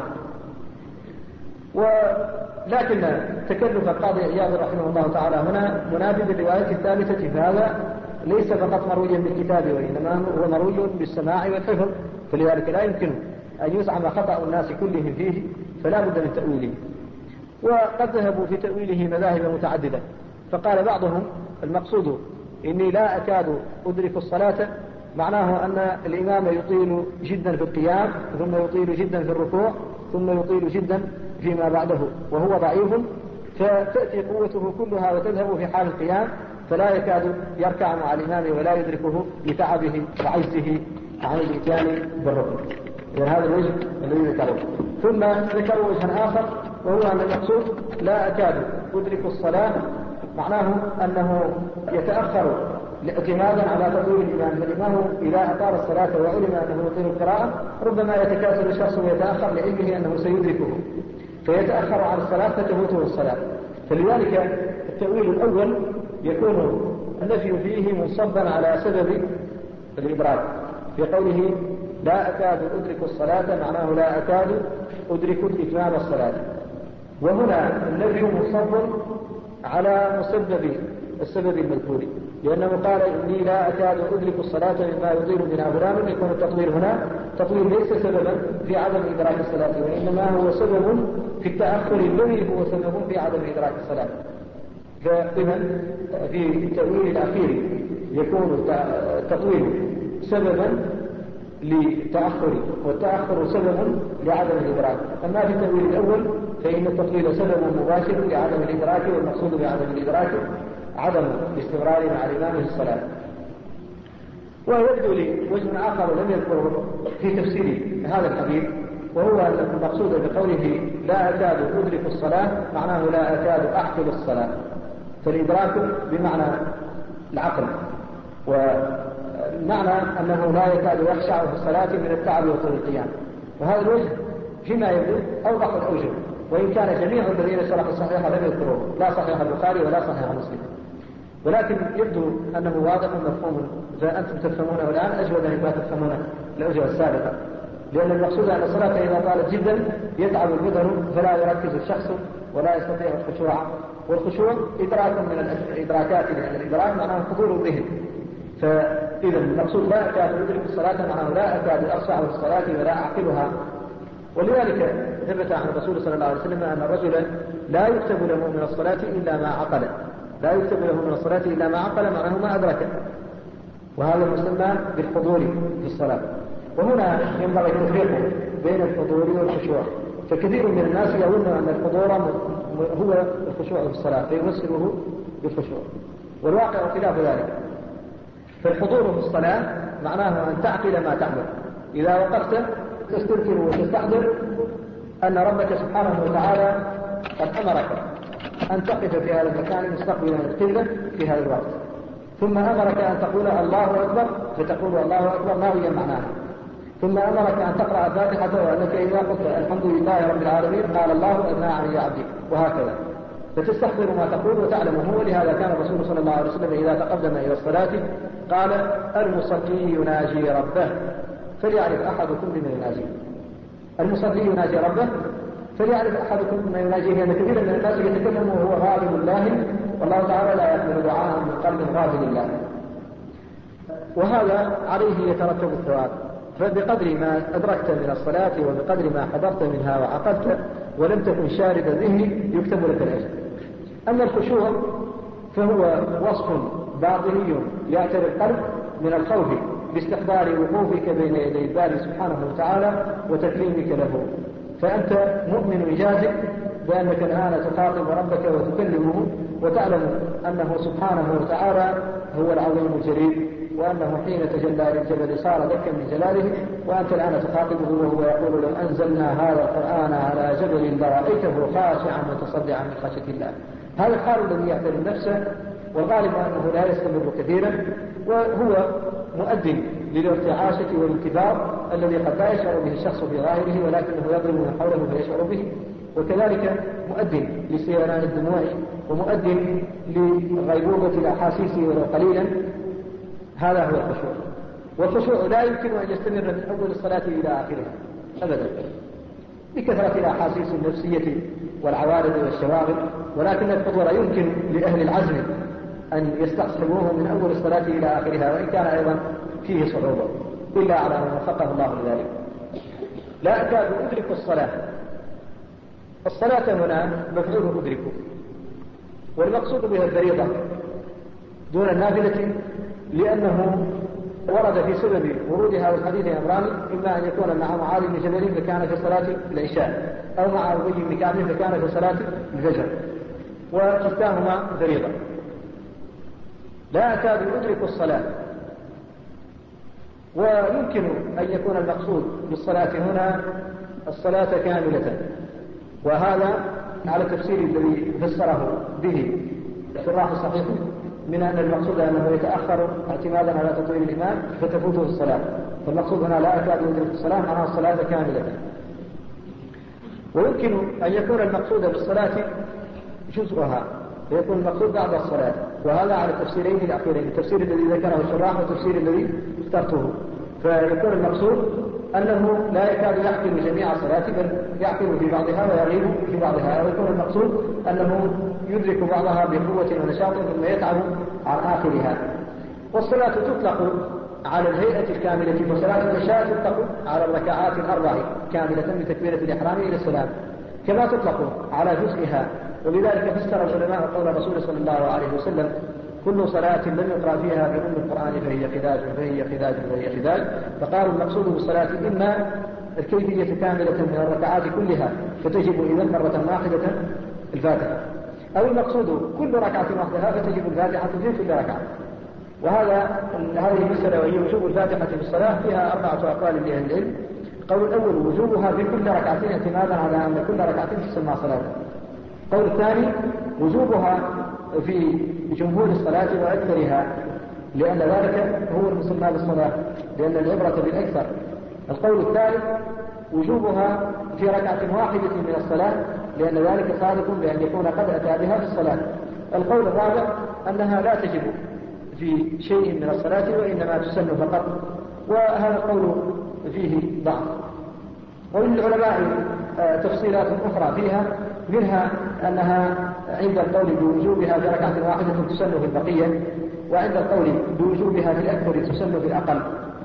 ولكن تكلف القاضي عياض رحمه الله تعالى هنا منافي بالرواية الثابتة، فهذا ليس فقط مرويا بالكتاب وإنما هو مروي بالسماع والحفظ، فلذلك لا يمكن أن يزعم خطأ الناس كلهم فيه، فلا بد من تأويله. وقد ذهبوا في تأويله مذاهب متعددة، فقال بعضهم المقصود إني لا أكاد أدرك الصلاة معناه أن الإمام يطيل جدا في القيام، ثم يطيل جدا في الركوع، ثم يطيل جدا فيما بعده وهو ضعيف، فتأتي قوته كلها وتذهب في حال القيام، فلا يكاد يركع مع الإمام ولا يدركه لتعبه وعجزه عن الإتيان بالركوع. إذن هذا الوجه الذي ذكره. ثم ذكروا وجها آخر، وهو أن المقصود لا أكاد أدرك الصلاة معناه أنه يتأخر اعتمادا على تطويل الإمام، فالإمام إذا أطال الصلاة وعلم أنه يطيل القراءة ربما يتكاسل الشخص ويتأخر لعلمه أنه سيدركه، فيتأخر عن الصلاة فتفوته الصلاة. فلذلك التأويل الأول يكون النفي فيه منصبا على سبب الإدراك، في قوله لا أكاد أدرك الصلاة معناه لا أكاد أدرك إتمام الصلاة، وهنا النفي منصب على السبب المذكور، لأنه قال إني لا أكاد أدرك الصلاة مما يطيل بنا فلان، يكون التطويل هنا تطويل ليس سببا في عدم إدراك الصلاة، وإنما هو سبب في التأخر الذي هو سبب في عدم إدراك الصلاة. فإذا في التأويل الأخير يكون التطويل سببا للتأخر، والتأخر سبب لعدم الإدراك. أما في التأويل الأول فإن التطويل سبب مباشر لعدم الإدراك، والمقصود بعدم الإدراك عدم الاستمرار مع الإمام في الصلاة. ويبدو لي وجه آخر لم يذكره في تفسير هذا الحديث، وهو أن المقصود بقوله لا أكاد أدرك الصلاة معناه لا أكاد أحفظ الصلاة، فالإدراك بمعنى العقل، والمعنى أنه لا يكاد يخشع في الصلاة من التعب وطول القيام. وهذا الوجه فيما يبدو أوضح الأوجه، وإن كان جميع الذين شرحوا الصحيح لم يذكروه، لا صحيح البخاري ولا صحيح مسلم، ولكن يبدو أنه واضح مفهوم، فأنتم تفهمونه الآن أجود مما تفهمون الأوجه السابقة، لأن المقصود أن الصلاة إذا طالت جدا يتعب البدن فلا يركز الشخص ولا يستطيع الخشوع، والخشوع إدراك من الإدراكات، لأن الإدراك معناه حضور الذهن. فإذا المقصود لا أكاد أدرك الصلاة معناه لا أكاد أخشع في الصلاة ولا أعقلها. ولذلك ثبت عن الرسول صلى الله عليه وسلم أن الرجل لا يكتب له من الصلاة إلا ما عقل، لا يكتب له من الصلاة إلا ما عقل معناه ما أدرك، وهذا مسمى بالحضور في الصلاة. وهنا ينبغي التفريق بين الحضور والخشوع، فكثير من الناس يظن أن الحضور هو الخشوع في الصلاة فيمثله بالخشوع، والواقع خلاف ذلك. فالحضور في الصلاة معناه أن تعقل ما تعمل، إذا وقفت تستذكر وتستحضر أن ربك سبحانه وتعالى قد أمرك أن تقف في هذا المكان مستقبلا القبلة في هذا الوقت، ثم أمرك أن تقول الله أكبر فتقول الله أكبر ناويا معناها، ثم أمرك أن تقرأ الفاتحة وأنك إذا قلت الحمد لله رب العالمين قال الله أثنى علي عبدي، وهكذا، فتستحضر ما تقول وتعلمه. ولهذا كان الرسول صلى الله عليه وسلم إذا تقدم إلى الصلاة قال المصلي يناجي ربه فليعرف أحدكم بمن يناجي. المصلي يناجي ربه فليعرف أحدكم ما يناجيه، لأن كثيرا من الناس يتكلم وهو غافل الله، والله تعالى لا يقبل دعاء من قلب غافل الله، وهذا عليه يترتب الثواب. فبقدر ما أدركت من الصلاة وبقدر ما حضرت منها وعقلت ولم تكن شارد ذهني يكتب لك الأجر. أما الخشوع فهو وصف باطني يعتري القلب من الخوف باستحضار وقوفك بين يدي الباري سبحانه وتعالى وتكريمك له، فأنت مؤمن جازم بأنك الآن تخاطب ربك وتكلمه، وتعلم أنه سبحانه وتعالى هو العظيم الجليل، وأنه حين تجلى للجبل صار دكا من جلاله، وأنت الآن تخاطبه وهو يقول لو أنزلنا هذا القرآن على جبل لرأيته خاشعا متصدعا من خشية الله. هذا الحال الذي يعتري نفسه، والغالب أنه لا يستمر كثيرا، وهو مؤدٍ للارتعاشة والانتباه الذي قد لا يشعر به الشخص في ظاهره ولكنه يضرب من حوله فيشعر به، وكذلك مؤدٍ لسيلان الدموع، ومؤدٍ لغيبوبة الأحاسيس ولو قليلا. هذا هو الخشوع. والخشوع لا يمكن أن يستمر من أول الصلاة إلى آخرها أبدا بكثرة الأحاسيس النفسية والعوارض والشواغل، ولكن الحضور يمكن لأهل العزم أن يستصحبوه من أول الصلاة إلى آخرها، وإن كان أيضا فيه صعوبة إلا على من وفقه الله لذلك. لا أكاد أدرك الصلاة. الصلاة هنا مفعول أدركه، والمقصود بها الفريضة دون النافلة، لأنه ورد في سبب ورودها والحديث أمران: إما أن يكون مع معاذ بن جبل فكان في صلاة العشاء، أو مع أبي بن كعب فكان في صلاة الفجر، وكلتاهما فريضة. لا أكاد أدرك الصلاة. ويمكن أن يكون المقصود بالصلاة هنا الصلاة كاملة، وهذا على التفسير الذي فسره به الشراح الصحيح من أن المقصود أنه يتأخر اعتمادا على تطويل الإمام فتفوته الصلاة، فالمقصود هنا لا أكاد أدرك الصلاة معناها الصلاة كاملة. ويمكن أن يكون المقصود بالصلاة جزءها، فيكون المقصود بعد الصلاة، وهذا على التفسيرين الأخيرين، التفسير الذي ذكره الشراح والتفسير الذي اخترته. فيكون المقصود أنه لا يكاد يحكم جميع الصلاة، بل يحكم في بعضها ويغيب في بعضها، ويكون المقصود أنه يدرك بعضها بقوة ونشاط ثم يتعب عن آخرها. والصلاة تطلق على الهيئة الكاملة، وصلاة العشاء تطلق على الركعات الأربع كاملة من تكبيرة الإحرام إلى السلام، كما تطلق على جزئها. ولذلك فسر العلماء قول الرسول صلى الله عليه وسلم: كل صلاة لم يقرأ فيها بأم القرآن فهي خداج فهي خداج فهي خداج. فقالوا المقصود بالصلاة إما الكيفية كاملة من الركعات كلها فتجب إذا مرة واحدة الفاتحة، أو المقصود كل ركعة وحدها فتجب الفاتحة في كل ركعة. هذه المسألة وهي وجوب الفاتحة في الصلاة فيها 4 أقوال لأهل العلم. القول الأول وجوبها في كل ركعتين اعتمادا على أن كل ركعتين تسمى صلاة. القول الثاني وجوبها في جمهور الصلاة وأكثرها، لأن ذلك هو المسمى بالصلاة، لأن العبرة بالأكثر. القول الثالث وجوبها في ركعة واحدة من الصلاة، لأن ذلك صادق بأن يكون قد أتى بها في الصلاة. القول الرابع أنها لا تجب في شيء من الصلاة وإنما تسن فقط، وهذا القول فيه ضعف. وللعلماء تفصيلات أخرى فيها، منها أنها عند القول بوجوبها في ركعة واحدة تسن في البقية، وعند القول بوجوبها في الأكثر تسن في الأقل.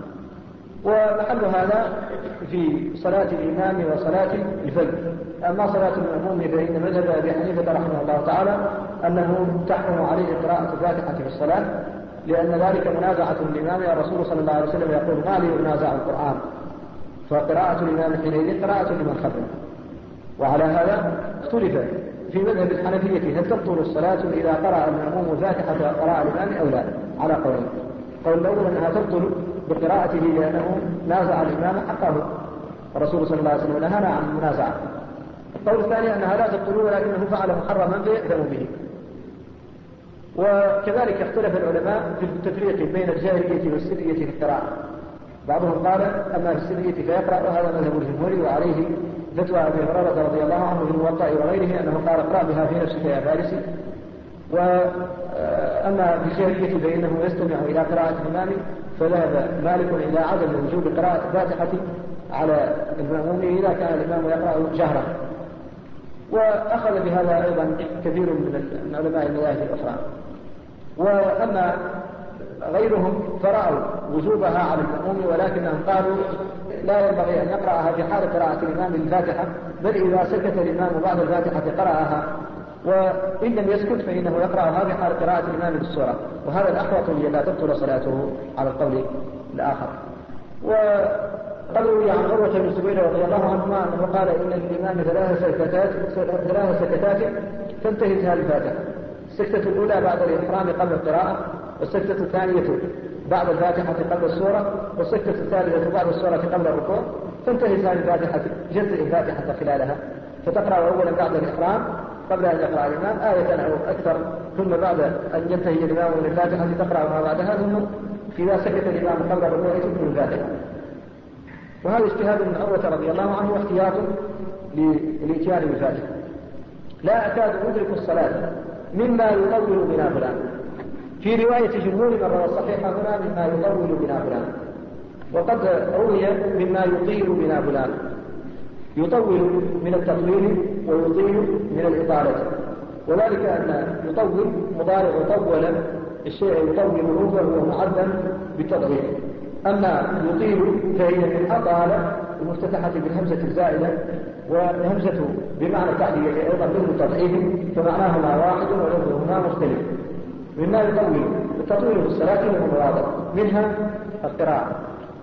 ومحل هذا في صلاة الإمام وصلاة الفجر. أما صلاة المأموم فإن مذهب أبي حنيفة رحمه الله تعالى أنه تحرم عليه قراءة الفاتحة في الصلاة، لأن ذلك منازعة للإمام. الرسول صلى الله عليه وسلم يقول: ما لي ينازع القرآن، فقراءة الإمام حينئذ قراءة لمن خلفه. وعلى هذا اختلف في مذهب الحنفية: هل تبطل الصلاة إذا قرأ المأموم الفاتحة وقراء الإمام أو لا؟ على قولين. القول الأول أنها تبطل بقراءته لأنه نازع الإمام حقه، الرسول صلى الله عليه وسلم نهانا عن المنازعة. القول الثاني أنها لا تبطل ولكنه فعل محرما فيأثم به. وكذلك اختلف العلماء في التفريق بين الجاهلية والسرية في القراءة. بعضهم قال أما في السرية فيقرأ، وهذا مذهب الجمهور، وعليه فتوى أبي هريرة رضي الله عنه في الموطأ وغيره أنه قال: اقرأ بها في نفسك يا فارسي. وأما في الجاهلية فإنه يستمع إلى قراءة الإمام، فذهب مالك إلى عدم وجوب قراءة الفاتحة على المأموم إذا كان الإمام يقرأ جهرا. وأخذ بهذا أيضا كثير من علماء المذاهب الأخرى. وأما غيرهم فرأوا وجوبها على المأموم، ولكنهم قالوا لا ينبغي أن يقرأها في حال قراءة الإمام الفاتحة، بل إذا سكت الإمام بعد الفاتحة قرأها، وإن لم يسكت فإنه يقرأها في حال قراءة الإمام بالسورة، وهذا الأحوط لا تبطل صلاته على القول الآخر. وقالوا عن عروة بن الزبير رضي الله عنهما أنه قال إن الإمام ثلاث سكتات تنتهي بها الفاتحة: السكتة الأولى بعد الإحرام قبل القراءة، والسكتة الثانية بعد الفاتحة قبل السورة، والسكتة الثالثة بعد السورة قبل الركوع، تنتهي بها الفاتحة جزء الفاتحة خلالها، فتقرأ أولا بعد الإحرام قبل أن يقرأ الإمام آية أو أكثر، ثم بعد أن ينتهي الإمام من الفاتحة تقرأ ما بعدها، ثم إذا سكت الإمام قبل الركوع تكمل الفاتحة. وهذا اجتهاد من عروة رضي الله عنه واحتياط لإتيان بالفاتحة. لا أكاد أدرك الصلاة مما يطول بنا فلان. في رواية جمهور من روى الصحيح هنا مما يطول بنا فلان، وقد روي مما يطيل بنا فلان. يطول من التطويل ويطيل من الإطالة، وذلك أن يطول مضارع طول الشيء يطوله وهو معدل بالتضعيف، أما يطيل فهي من أطال المفتتحة بالهمزة الزائدة، والهمزة بمعنى التعدية أيضا من تضعيف، فمعناهما واحد ولفظهما مختلف. مما يطول التطويل في الصلاة والمواضع منها القراءة.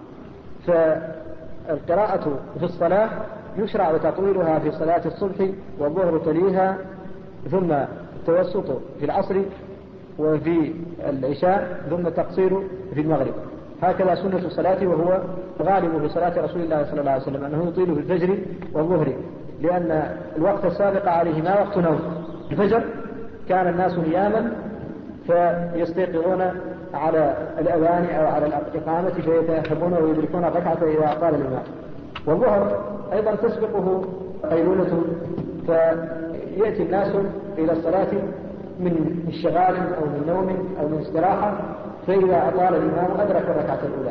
فالقراءة في الصلاة يشرع تطويلها في صلاة الصبح والظهر تليها، ثم التوسط في العصر وفي العشاء، ثم التقصير في المغرب. هكذا سنة الصلاة، وهو غالب في صلاة رسول الله صلى الله عليه وسلم أنه يطيل في الفجر والظهر، لأن الوقت السابق عليهما وقت نوم. الفجر كان الناس نياما فيستيقظون على الأذان أو على الإقامة فيتأهبون ويدركون الركعة إذا أطال الإمام. والظهر أيضا تسبقه قيلولة، فيأتي الناس إلى الصلاة من اشتغال أو من نوم أو من استراحة، فإذا أطال الإمام أدرك الركعة الأولى.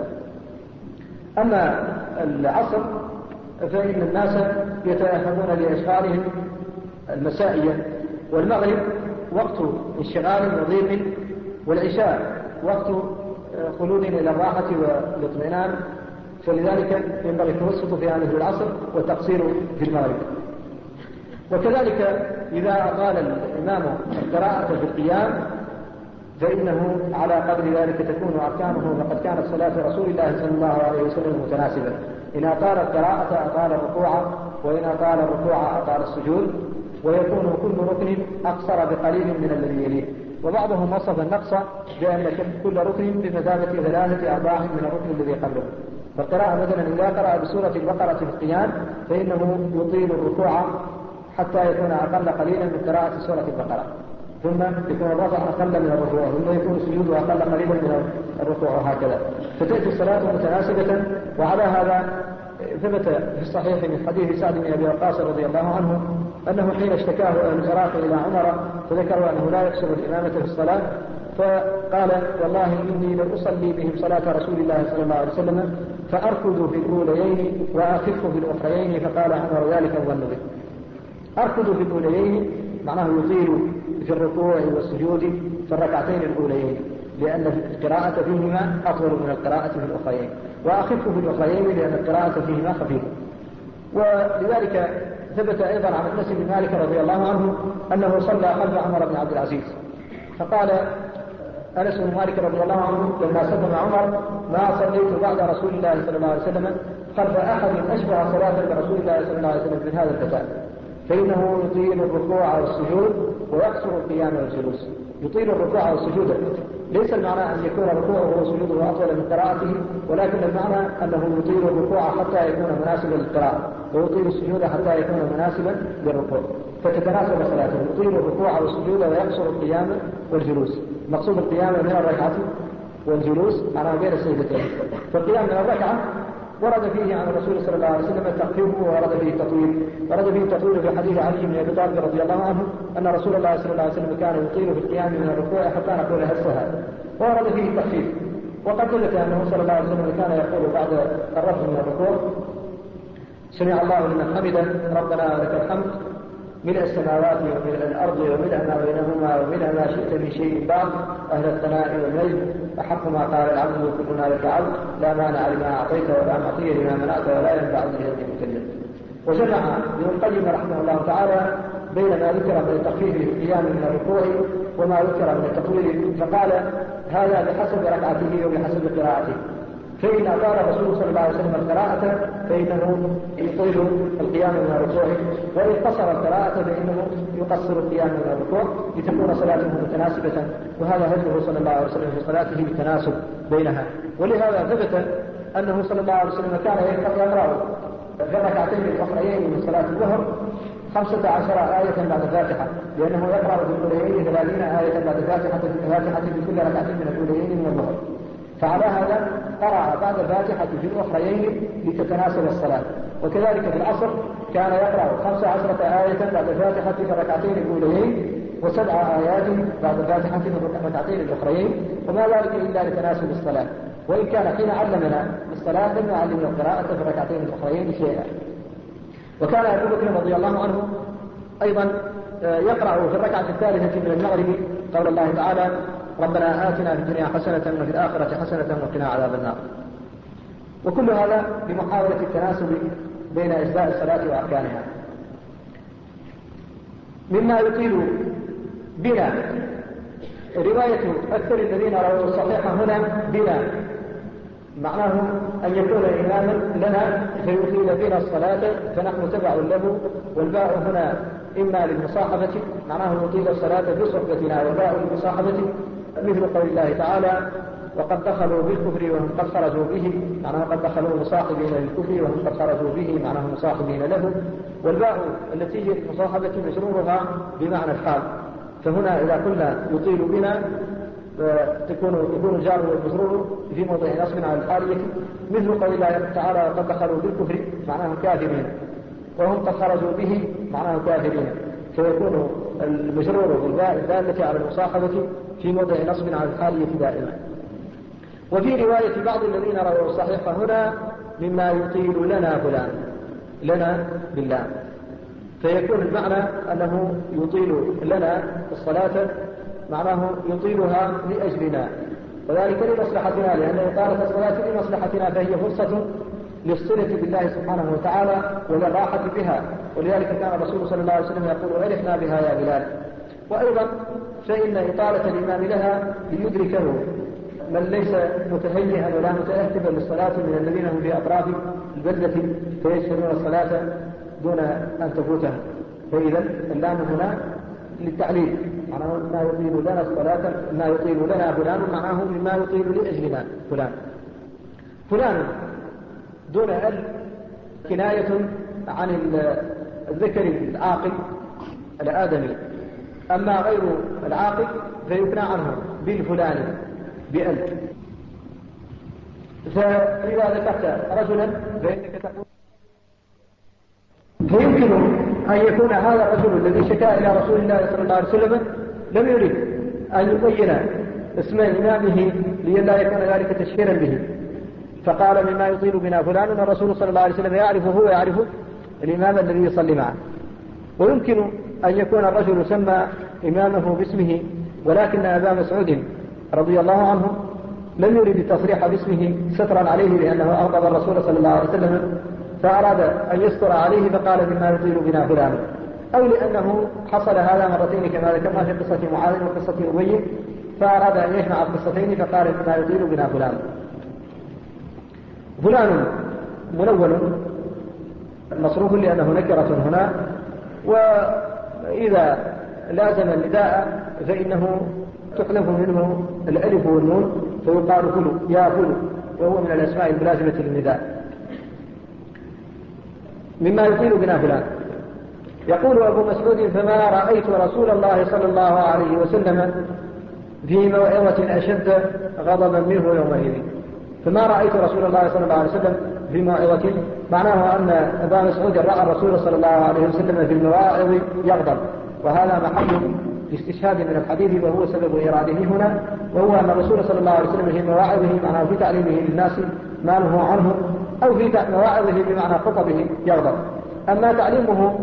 أما العصر فإن الناس يتأهبون لأشغالهم المسائية، والمغرب وقت انشغال وضيق، والعشاء وقت خلود إلى الراحة والاطمئنان، فلذلك ينبغي التوسط في هذه العصر والتقصير في المغرب. وكذلك إذا أطال الإمام القراءة في القيام فإنه على قدر ذلك تكون أركانه، وقد كانت صلاة رسول الله صلى الله عليه وسلم متناسبة. إن أطال القراءة أطال الركوع، وإن أطال الركوع أطال السجود، ويكون كل ركن أقصر بقليل من الذي يليه. وبعضهم وصف النقص بأن كل ركن بمثابة 3 أرباع من الركن الذي قبله. فالقراءة مثلا إذا قرأ بسورة البقرة في القيام فإنه يطيل الركوع حتى يكون أقل قليلا من قراءة سورة البقرة، ثم يكون الرفع أقل من الركوع، ثم يكون السجود أقل قليلا من الركوع، وهكذا. فتأتي الصلاة متناسبة. وعلى هذا ثبت في الصحيح من حديث سعد بن أبي وقاص رضي الله عنه أنه حين اشتكاه أهل العراق إلى عمر فذكروا أنه لا يقصر الإمامة في الصلاة، فقال: والله إني لأصلي بهم صلاة رسول الله صلى الله عليه وسلم فأركض في الأوليين وأخف في الأخريين. فقال عمر: ذلك الظن به. أركض في الأوليين معناه يطيل في الركوع والسجود في الركعتين الأوليين، لأن القراءة فيهما أطول من القراءة في الأخريين، وأخف في الأخريين لأن القراءة فيهما خفيفة. ولذلك ثبت أيضا عن أنس بن مالك رضي الله عنه أنه صلى خلف عمر بن عبد العزيز، فقال أنس بن مالك رضي الله عنه لما سلم عمر: ما صليت بعد رسول الله صلى الله عليه وسلم خلف أحد أشبه صلاة برسول الله صلى الله عليه وسلم من هذا الفتى، فإنه يطيل الركوع والسجود ويقصر القيام والجلوس. يطيل الركوع والسجود ليس المعنى أن يكون ركوعه وسجوده أطول من قراءته، ولكن المعنى أنه يطيل الركوع حتى يكون مناسبا للقراءة، ويطيل السجود حتى يكون مناسبا للركوع، فتتناسب صلاته. يطيل الركوع والسجود ويقصر القيام والجلوس. مقصود القيام من الركعة والجلوس على غير السجدتين. فالقيام من الركعة ورد فيه عن الرسول صلى الله عليه وسلم التخفيف، ورد فيه التطويل. ورد فيه التطويل في حديث علي بن أبي طالب رضي الله عنه أن رسول الله صلى الله عليه وسلم كان يطيل في القيام من الركوع حتى نقول هسها. ورد فيه التخفيف. وقد ثبت أنه صلى الله عليه وسلم كان يقول بعد الرفع من الركوع: سمع الله لمن حمده ربنا لك الحمد، ملء السماوات وملء الأرض وملء ما بينهما وملء ما شئت من شيء بعد أهل الثناء والمجد أحق ما قال العبد وكلنا لك عبد لا مانع لما أعطيت ولا معطي لما منعت ولا ينفع ذي اليد المكلف. وجمع ابن القيم رحمه الله تعالى بين ما ذكر من التخفيف في القيام من الركوع وما ذكر من التطويل، فقال هذا بحسب ركعته وبحسب قراءته. فإن أطال الرسول صلى الله عليه وسلم القراءة فإنه يطيل القيام من الركوع، وإن قصر القراءة فإنه يقصر القيام من الركوع لتكون صلاته متناسبة، وهذا هديه صلى الله عليه وسلم في صلاته بالتناسب بينها. ولهذا ثبت أنه صلى الله عليه وسلم كان يقرأ في الركعتين الأخريين من صلاة الظهر 15 آية بعد الفاتحة، لأنه يقرأ في الأوليين 30 آية بعد الفاتحة في كل ركعة من الأوليين من الظهر. فعلى هذا قرأ بعد الفاتحة في الأخريين لتتناسب الصلاة. وكذلك في العصر كان يقرأ 15 آية بعد الفاتحة في الركعتين الأوليين و7 آيات بعد الفاتحة في الركعتين الأخريين، وما ذلك إلا لتناسب الصلاة. وإن كان حين علمنا الصلاة لم يعلمنا القراءة في الركعتين الأخريين شيئا. وكان أبو بكر رضي الله عنه أيضا يقرأ في الركعة الثالثة من المغرب قول الله تعالى ربنا آتنا في الدنيا حسنة وفي الآخرة حسنة وقنا عذاب النار. وكل هذا بمحاولة التناسب بين أجزاء الصلاة وأركانها. مما يطيل بنا رواية أكثر الذين رووا الصحيح هنا بنا، معناه أن يكون إماما لنا فيطيل بنا الصلاة فنحن تبع له، والباء هنا إما للمصاحبة معناه يطيل الصلاة بصحبتنا، والباء للمصاحبة مثل قول الله تعالى وقد دخلوا بالكفر وهم قد خرجوا به، معناه قد دخلوا مصاحبين للكفر وهم قد خرجوا به، معناه مصاحبين له. والباء التي هي المصاحبة مجرورها بمعنى الحال، فهنا إذا قلنا يطيل بنا يكون الجار والمجرور في موضع نصب على الحالية، مثل قول الله تعالى وقد دخلوا بالكفر معناه كافرين وهم قد خرجوا به معناه كافرين، فيكون المجرور بالباء الدالة على المصاحبة في موضع نصب على الحالية دائما. وفي رواية بعض الذين رووا الصحيح هنا مما يطيل لنا فلان، لنا بالله، فيكون المعنى أنه يطيل لنا الصلاة معناه يطيلها لأجلنا، وذلك لمصلحتنا، لأن إطالة الصلاة لمصلحتنا فهي فرصة للصلة بالله سبحانه وتعالى وللراحة بها. ولذلك كان الرسول صلى الله عليه وسلم يقول عرفنا بها يا بلال. وأيضا فإن إطالة الإمام لها ليدركه من ليس متهيئا ولا متأهبا للصلاة من الذين هم في أطراف البلدة فيشهدون الصلاة دون أن تفوتها. فإذا اللام هنا للتعليل، معناه ما يطيل لنا الصلاة ما يطيل لنا فلان معناه مما يطيل لأجلنا فلان. فلان دون ال كناية عن الذكر العاقل الآدمي، أما غير العاقل فيكنى عنه بالفلان بأل. فإذا ذكرت رجلا فإنك تقول فيمكن أن يكون هذا الرجل الذي شكا إلى رسول الله صلى الله عليه وسلم لم يريد أن يبين اسم إمامه لئلا يكون ذلك تشهيرا به، فقال مما يطيل بنا فلان، أن الرسول صلى الله عليه وسلم يعرفه ويعرف الإمام الذي يصلي معه. ويمكن أن يكون الرجل سمى إمامه باسمه، ولكن أبا مسعود رضي الله عنه لم يرد التصريح باسمه سترا عليه لأنه أغضب الرسول صلى الله عليه وسلم، فأراد أن يستر عليه فقال مما يطيل بنا فلان، أو لأنه حصل هذا مرتين كما ذكرنا في قصة معاذ وقصة أبي، فأراد أن يجمع القصتين فقال مما يطيل بنا فلان. فلان منون مصروف لأنه نكرة هنا، وإذا لازم النداء فإنه تحذف منه الألف والنون فيقال فلو يا فلو، وهو من الأسماء الملازمة للنداء. مما يطيل بنا فلان. يقول أبو مسعود فما رأيت رسول الله صلى الله عليه وسلم في موعظة أشد غضبا منه يومئذ. فما رأيت رسول الله صلى الله عليه وسلم في موعظة، معناه أن أبا مسعود رأى الرسول صلى الله عليه وسلم في المواعظ يغضب، وهذا محل استشهاد من الحديث وهو سبب إراده هنا، وهو أن الرسول صلى الله عليه وسلم في مواعظه معناه في تعليمه للناس ما نهوا عنه، أو في مواعظه بمعنى خطبه يغضب. أما تعليمه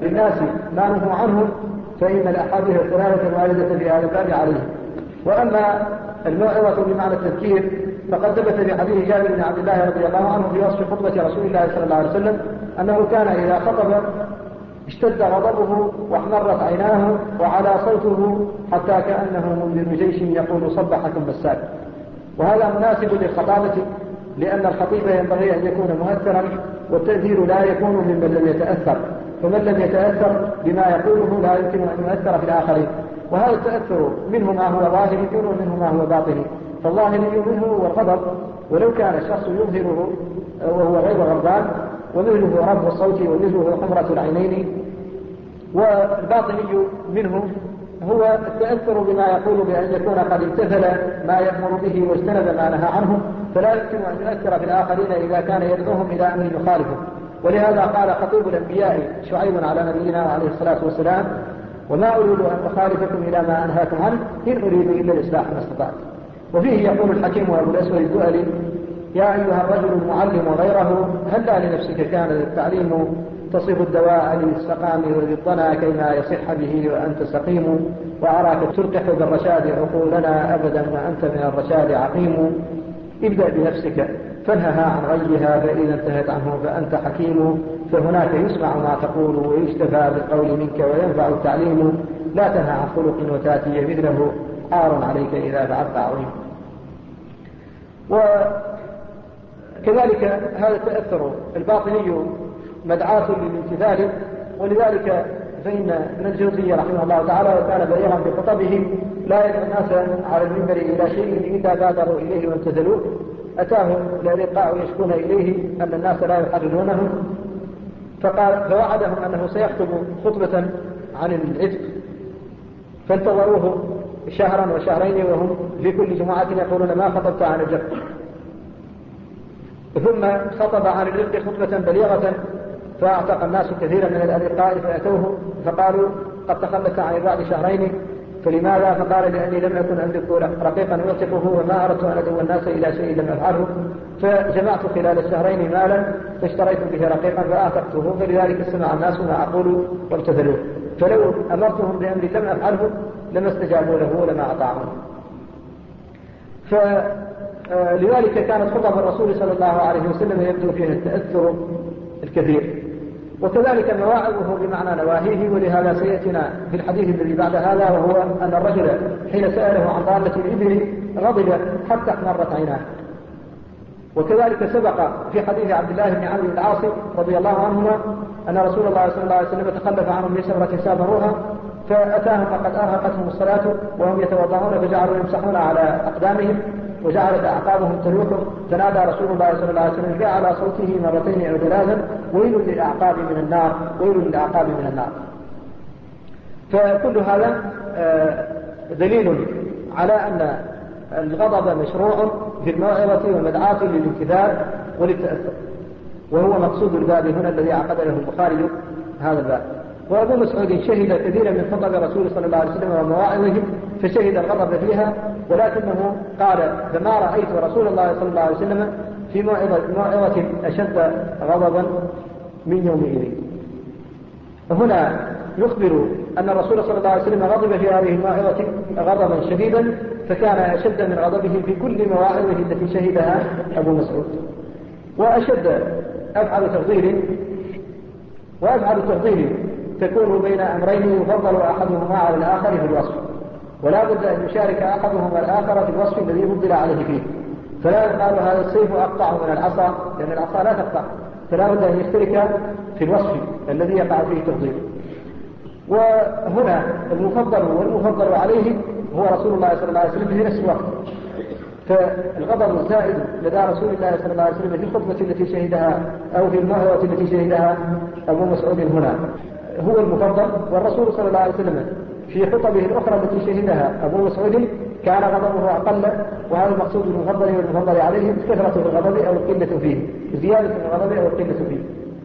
للناس ما نهوا عنه فإن الأحاديث الثلاثة الواردة في هذا الباب عليه. وأما الموعظة بمعنى التذكير فقد ثبت في حديث جابر بن عبد الله رضي الله عنه في وصف خطبة رسول الله صلى الله عليه وسلم أنه كان إذا خطب اشتد غضبه واحمرت عيناه وعلى صوته حتى كأنه منذر جيش يقول صبحكم بسات. وهذا مناسب للخطابة لأن الخطيب ينبغي أن يكون مؤثرا، والتأثير لا يكون ممن لم يتأثر، فمن لم يتأثر بما يقوله لا يمكن أن يؤثر في الآخرين. وهذا التأثر منه ما هو ظاهري ومنه ما هو باطني. فالظاهري منه هو الغضب، ولو كان الشخص يظهره وهو غير غضبان، ومثله رفع الصوت ومثله حمرة العينين. والباطني منه هو التأثر بما يقول بأن يكون قد امتثل ما يأمر به واجتنب ما نهى عنه، فلا يمكن أن يؤثر في الآخرين إذا كان يدعوهم إلى أمر يخالفه. ولهذا قال خطيب الأنبياء شعيب على نبينا عليه الصلاة والسلام: وما أريد أن أخالفكم إلى ما أنهاكم عنه إن أريد إلا الإصلاح ما استطعت. وفيه يقول الحكيم أبو الأسود الدؤلي: يا أيها الرجل المعلم غيره هلا لنفسك كان التعليم تصف الدواء للسقام وللضنا كيما يصح به وأنت سقيم، وأراك ترتح بالرشاد عقولنا أبدا وأنت من الرشاد عقيم. ابدأ بنفسك فانهها عن غيها فإذا انتهت عنه فأنت حكيم، فهناك يسمع ما تقول ويشتفى بالقول منك وينفع التعليم. لا تنهى عن خلق وتاتي مثله عار عليك إذا فعلت عظيم. وكذلك هذا التأثر الباطني مدعاة للامتثال. ولذلك فإن ابن الجوزي رحمه الله تعالى وكان بليغا بخطبه لا يدعو الناس على المنبر إلى شيء إذا بادروا إليه وامتثلوه أتاهم الأرقاء يشكون إليه أن الناس لا يحررونه، فوعدهم أنه سيخطب خطبة عن العتق، فانتظروه شهرا وشهرين وهم في كل جمعة يقولون ما خطبت عن الجبر. ثم خطب عن الرزق خطبة بليغة فاعتق الناس كثيرا من الأرقاء فأتوه فقالوا قد تخلت عن بعد شهرين، فلماذا؟ فقال لأني لم أكن أملك رقيقا يعتقه وما أردت أن أدعو الناس إلى شيء لم أفعله، فجمعت خلال الشهرين مالا فاشتريت به رقيقا فأعتقته، فلذلك استمع الناس ما أقول وامتثلوه، فلو أمرتهم بأمر لم أفعله لما استجابوا له ولما أطاعوه. فلذلك كانت خطب الرسول صلى الله عليه وسلم يبدو فيها التأثر الكثير. وكذلك مواعظه بمعنى نواهيه، ولهذا سيأتينا في الحديث الذي بعد هذا، وهو أن الرجل حين سأله عن ضالة الإبل غضب حتى احمرت عيناه. وكذلك سبق في حديث عبد الله بن عمرو بن العاص رضي الله عنهما أن رسول الله صلى الله عليه وسلم تخلف عنهم بسمرة سافروها فأتاهم وقد أرهقتهم الصلاة وهم يتوضعون فجعلوا يمسحون على أقدامهم وجعلت أعقابهم تلوح، فنادى رسول الله صلى الله عليه وسلم على صوته مرتين أو ثلاثا: ويل للأعقاب من النار، ويل للأعقاب من النار. فكل هذا دليل على أن الغضب مشروع في الموعظة ومدعاة للامتثال وللتأثر، وهو مقصود الباب هنا الذي عقد له البخاري هذا الباب. وأبو مسعود شهد كثيرا من خطب الرسول صلى الله عليه وسلم ومواعظه فشهد الغضب فيها، ولكنه قال: فما رأيت رسول الله صلى الله عليه وسلم في موعظة أشد غضبا من يومئذ. هنا يخبر أن الرسول صلى الله عليه وسلم غضب في هذه الموعظة غضبا شديدا، فكان أشد من غضبه في كل مواعظه التي شهدها أبو مسعود. وأشد أفعل تفضيل تكون بين أمرين يفضل أحدهما على الآخر في الوصف، ولا بد أن يشارك أحدهما الآخر في الوصف الذي فضل عليه فيه. فلا يقال هذا السيف أقطع من العصا، لأن العصا لا تقطع، فلا بد أن يشترك في الوصف الذي يقع فيه تفضيل. وهنا المفضل والمفضل عليه هو رسول الله صلى الله عليه وسلم في نفس الوقت. فالغضب الزائد لدى رسول الله صلى الله عليه وسلم في الخطبة التي شهدها أو في الموعظة التي شهدها أبو مسعود هنا هو المفضل، والرسول صلى الله عليه وسلم في خطبه الأخرى التي شهدها أبو مسعود كان غضبه أقل، وهذا المقصود المفضل والمفضل عليه كثرة الغضب أو القلة فيه، زيادة الغضب أو القلة فيه.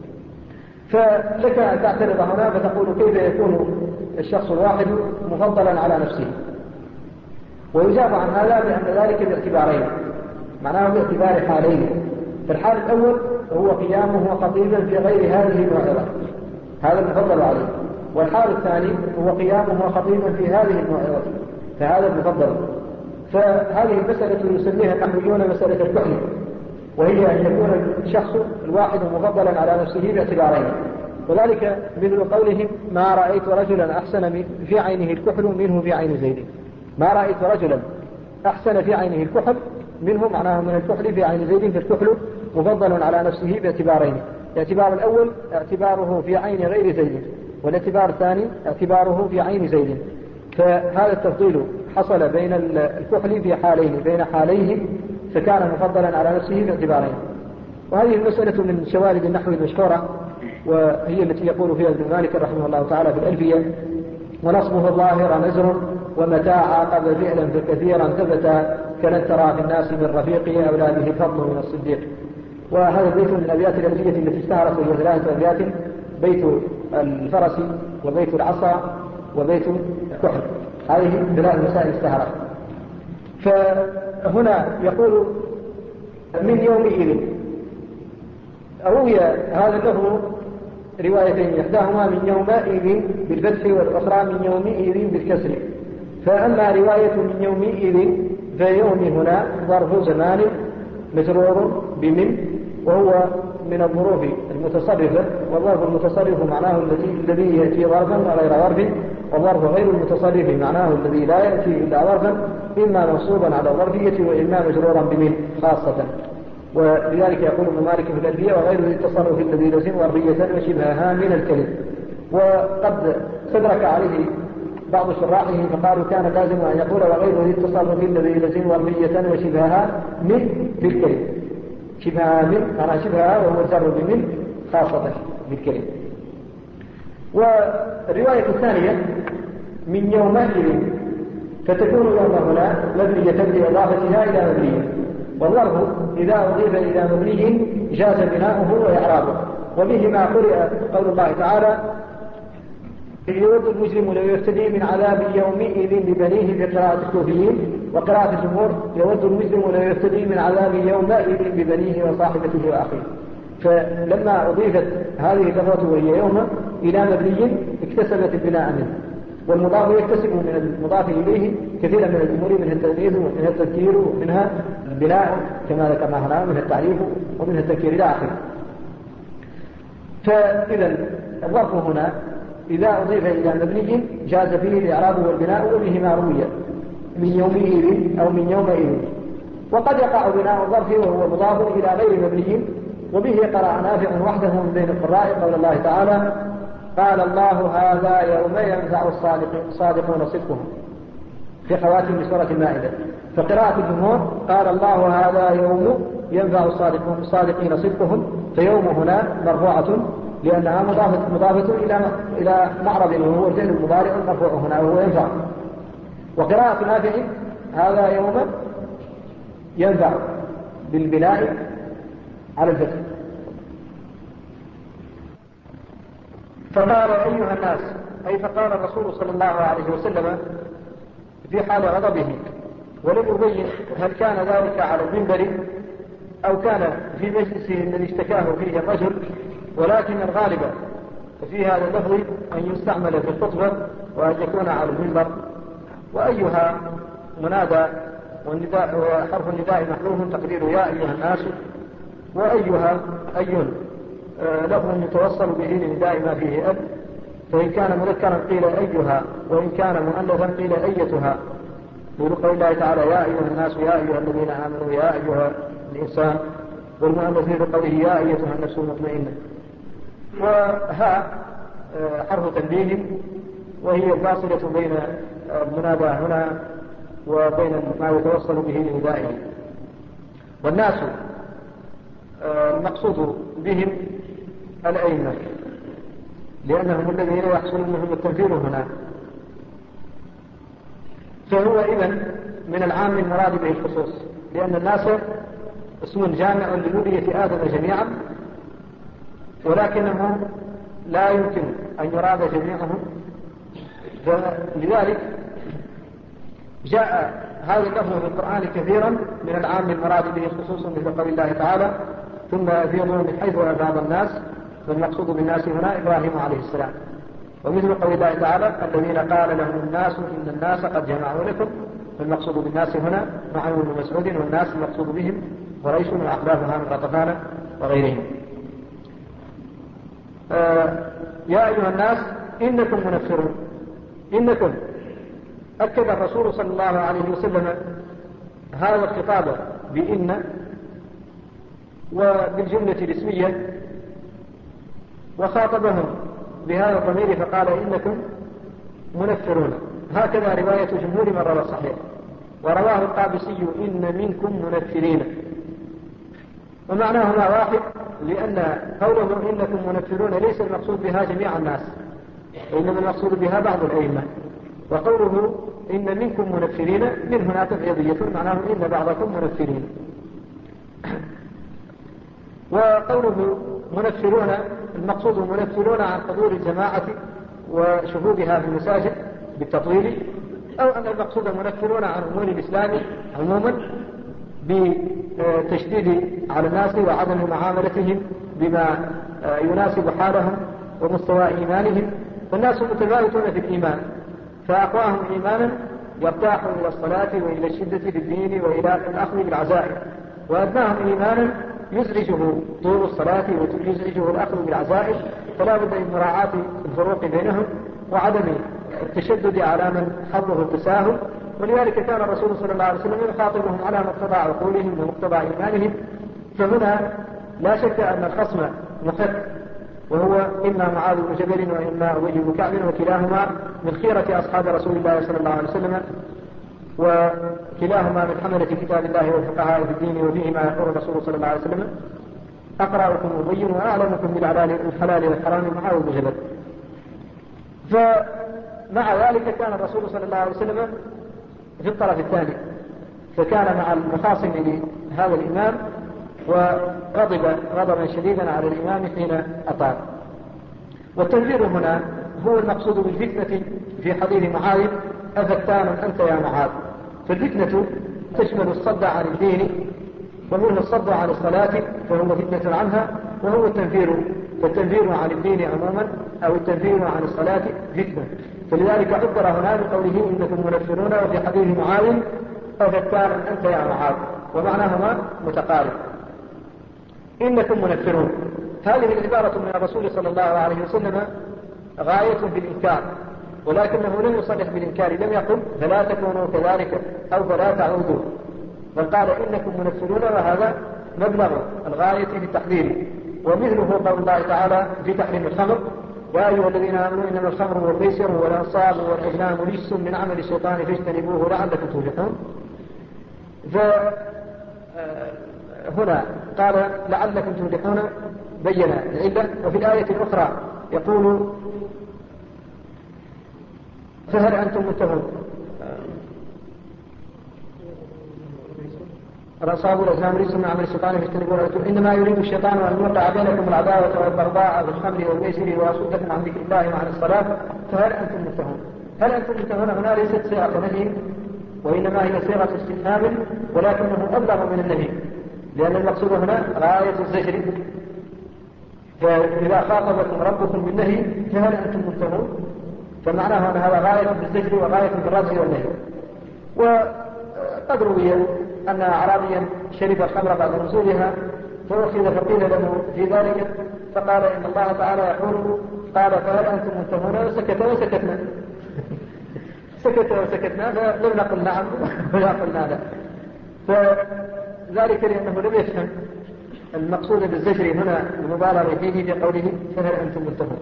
فلك أن تعترض هنا فتقول: كيف يكون الشخص الواحد مفضلا على نفسه؟ ويجاب عن هذا بأن ذلك باعتبارين، معناه باعتبار حالين. فالحال الأول هو قيامه خطيبا في غير هذه الموعظة، هذا المفضل عليه. والحال الثاني هو قيامه خطيبا في هذه الموعظة، فهذا المفضل. فهذه المسألة يسميها النحويون مسألة الكحل، وهي أن يكون الشخص الواحد مفضلا على نفسه باعتبارين، وذلك مثل قولهم ما رأيت رجلا أحسن في عينه الكحل منه في عين زيد. ما رأيت رجلا أحسن في عينه الكحل منه، معناه من الكحل في عين زيد، فالكحل مفضل على نفسه باعتبارين. الاعتبار الأول اعتباره في عين غير زيد، والاعتبار الثاني اعتباره في عين زيد. فهذا التفضيل حصل بين الكحل في حالين، بين حاليه، فكان مفضلا على نفسه باعتبارين. وهذه المسألة من شوارد النحو المشهورة، وهي التي يقول فيها ابن مالك رحمه الله تعالى في الألفية: ونصبه الظاهر نزر ومتى عاقب فعلا فكثيرا ثبت كلن ترى في الناس من رفيقه أولاده الفضل من الصديق. وهذا البيت من الأبيات الألفية التي اشتهرت، وهي 3 أبيات: بيت الفرس وبيت العصا وبيت الكحل. هذه 3 مسائل اشتهرت. فهنا يقول من يومئذ، روي هذا له روايتين، إحداهما من يومئذ بالفتح والأخرى من يومئذ بالكسر. فأما رواية من يومئذ فيوم هنا ظرف زمان مجرور بمن، وهو من الظروف المتصرفة، والظرف المتصرف معناه الذي يأتي ظرفا وغير ظرف، والظرف غير المتصرف معناه الذي لا يأتي إلا ظرفا، إما منصوبا على الظرفية وإما مجرورا بمن خاصة. ولذلك يقول ابن مالك في الألفية: وغير التصرف الذي لزم ظرفية وشبهها من الكلم. وقد استدرك عليه بعض شراحه فقالوا كان لازم أن يقول وغير التصرف الذي لزم ظرفية وشبهها من بالكلم. شبهها من معنى شبهها، وهو الجر بمن خاصة بالكلم. والرواية الثانية من يومئذ، فتكون يوم هنا مبنية لإضافتها إلى مبنية، والظرف إذا أضيف إلى مبني جاز بناؤه وإعرابه. وبه ما قرئ قول الله تعالى: يود المجرم لو يفتدي من عذاب يومئذ ببنيه بقراءة الكوفيين، وقراءة الجمهور يود المجرم لو يفتدي من عذاب يومئذ ببنيه وصاحبته وأخيه. فلما أضيفت هذه اللفظة وهي يوم إلى مبني اكتسبت البناء منه، والمضاف يكتسب من المضاف إليه كثيرا من الأمور، منها التمييز ومنها التذكير ومنها البناء كما ذكرنا هنا، منها التعريف ومنها التذكير إلى آخره. فإذا الظرف هنا إذا أضيف إلى مبني جاز فيه الإعراب والبناء، وبه ما روي من يومئذ أو من يومئذ. وقد يقع بناء الظرف وهو مضاف إلى غير مبني، وبه قرأ نافع وحده من بين القراء قول الله تعالى: قال الله هذا يوم ينفع الصادقون صدقهم، في خواتم سورة المائدة. فقراءة الجمهور قال الله هذا يوم ينفع الصادقين صدقهم، فيوم هنا مرفوعة لأنها مضافة إلى معرض، وهو الفعل المضارع المرفوع هنا وهو ينفع. وقراءة نافع هذا يوم ينفع بالبناء على الفتح. فقال أيها الناس، أي فقال الرسول صلى الله عليه وسلم في حال غضبه، ولم يبين هل كان ذلك على المنبر أو كان في مجلسه الذي اشتكاه فيه الرجل، ولكن الغالب في هذا اللفظ أن يستعمل في الخطبة وأن يكون على المنبر. وأيها منادى، والنداء وحرف النداء محذوف تقدير يا أيها الناس، وأيها أي لفظ يتوصل به لنداء ما فيه أب، فإن كان مذكرا قيل أيها، وإن كان مؤنثا قيل أيتها. يقول الله تعالى: يا أيها الناس، يا أيها الذين آمنوا، يا أيها الإنسان. والمؤنث في قوله يا أيتها النفس المطمئنة. وها حرف تنبيه، وهي الفاصلة بين المنادى هنا وبين ما يتوصل به لندائه. والناس المقصود بهم الأئمة، لأنهم الذين يحصل منهم التنفير هنا. فهو إذن من العام المراد به الخصوص، لأن الناس اسم جامع لذرية آدم جميعا، ولكنه لا يمكن أن يراد جميعهم. فلذلك جاء هذا اللفظ في القرآن كثيرا من العام المراد به خصوصا، مثل قول الله تعالى: ثم أفيضوا من حيث أفاض الناس والمقصود بالناس هنا إبراهيم عليه السلام. ومثل قول الله تعالى الذين قال لهم الناس إن الناس قد جمعوا لكم، والمقصود بالناس هنا معن بن مسعود، والناس المقصود بهم قريش وأحبابها من غطفان وغيرهم. يا أيها الناس إنكم منفرون. إنكم أكد الرسول صلى الله عليه وسلم هذا الخطاب بإن وبالجملة الاسمية، وخاطبهم بهذا الضمير فقال إنكم منفرون. هكذا رواية جمهور من روى الصحيح. ورواه القابسي إن منكم منفرين، ومعناهما واحد، لأن قوله إنكم منفرون ليس المقصود بها جميع الناس، وإنما المقصود بها بعض الأئمة. وقوله إن منكم منفرين من هنا تبعيضية، معناه إن بعضكم منفرين. وقوله منفرون المقصود منفرون عن حضور الجماعة وشهودها في المساجد بالتطويل، أو أن المقصود منفرون عن أمور الإسلام عموما بتشديد على الناس وعدم معاملتهم بما يناسب حالهم ومستوى إيمانهم. والناس متفاوتون في الإيمان، فأقواهم إيمانا يرتاح إلى الصلاة وإلى الشدة في الدين وإلى الأخذ بالعزائم، وأدناهم إيمانا يزعجه طول الصلاة ويزعجه الأخذ بالعزائم. فلا بد من مراعاة الفروق بينهم وعدم التشدد على من حظه التساهل. ولذلك كان الرسول صلى الله عليه وسلم يخاطبهم على مقتضى عقولهم ومقتضى إيمانهم. فهنا لا شك أن الخصم محق، وهو إما معاذ بن جبل وإما أبي بن كعب، وكلاهما من خيرة أصحاب رسول الله صلى الله عليه وسلم، وكلاهما من حملة كتاب الله والفقهاء في الدين، وفيه ما يقول الرسول صلى الله عليه وسلم أقرأكم مبين وأعلمكم بالحلال والحرام معاذ بن جبل. فمع ذلك كان الرسول صلى الله عليه وسلم في الطرف الثاني، فكان مع المخاصم لهذا الإمام وغضب غضبا شديدا على الإمام حين أطال. والتنفير هنا هو المقصود بالفتنة في حديث معاذ أفتان أنت يا معاذ. فالفتنة تشمل الصد عن الدين، ومنه الصد عن الصلاة فهو فتنة عنها، وهو التنفير، فالتنفير عن الدين عموما أو التنفير عن الصلاة فتنة. فلذلك عبر هنا بقوله إنكم منفرون، وفي حديث معاذ أفتان أنت يا معاذ، ومعناهما متقارب. إنكم منفرون هذه العبارة من الرسول صلى الله عليه وسلم غاية بالإنكار، ولكنه لم يصرح بالإنكار، لم يقل فلا تكونوا كذلك أو فلا تعودوا، بل قال إنكم منفرون، وهذا مبلغ الغاية في التحذير. ومثله قول الله تعالى في تحريم الخمر يا أيها الذين آمنوا إنما الخمر والميسر والأنصاب والأزلام رجس من عمل الشيطان فاجتنبوه لعلكم تفلحون. فهنا قال لعلكم تفلحون بين العلة. وفي الآية الأخرى يقول فهل أنتم منتهون الأنصاب والأزلام رجس من عمل الشيطان فاجتنبوه إنما يريد الشيطان أن يوقع بينكم العداوة والبغضاء في الخمر والميسر ويصدكم عن ذكر الله وعن الصلاة فهل أنتم منتهون. هل أنتم منتهون هنا ليست صيغة نهي، وإنما هي صيغة استفهام، ولكنه أبلغ من النهي، لأن المقصود هنا غاية الزجر. فإذا خاطبكم ربكم بالنهي فهل أنتم منتهون، فمعناه أن هذا غاية بالزجر وغاية بالرجع والنهي. وقد روي أن أعرابيا شرب الخمر بعد نزولها فأخذ فقيل له في ذلك فقال إن الله تعالى يقول قال فهل أنتم منتهون، وسكت وسكتنا سكت وسكتنا، فلم نقل نعم ولا قلنا لا. فذلك لأنه لم يفهم المقصود بالزجر هنا المبالغة فيه بقوله فهل أنتم منتهون.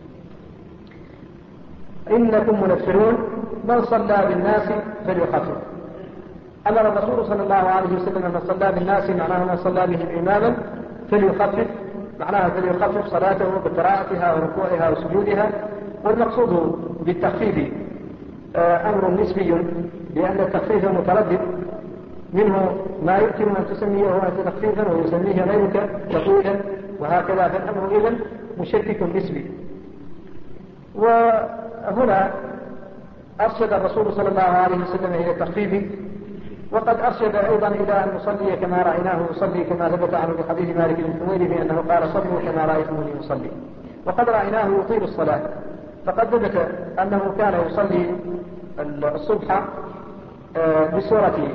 إنكم منفرون من صلى بالناس فليخفف. أمر الرسول صلى الله عليه وسلم من صلى بالناس معناه من صلى بهم إماما فليخفف، معناها فليخفف صلاته بقراءتها وركوعها وسجودها. والمقصود بالتخفيف أمر نسبي، لأن التخفيف متردد، منه ما يمكن أن تسميه أنت تخفيفا ويسميه غيرك تطويلا، وهكذا. فالأمر إذن مشكك نسبي. وهنا أرشد الرسول صلى الله عليه وسلم إلى التخفيف وقد أرشد أيضا إلى أن نصلي كما رأيناه يصلي، كما ثبت عنه بحديث مالك بن حويرث بأنه قال صلوا كما رأيتموني يصلي. وقد رأيناه يطيل الصلاة، فقد ثبت أنه كان يصلي الصبح بسورة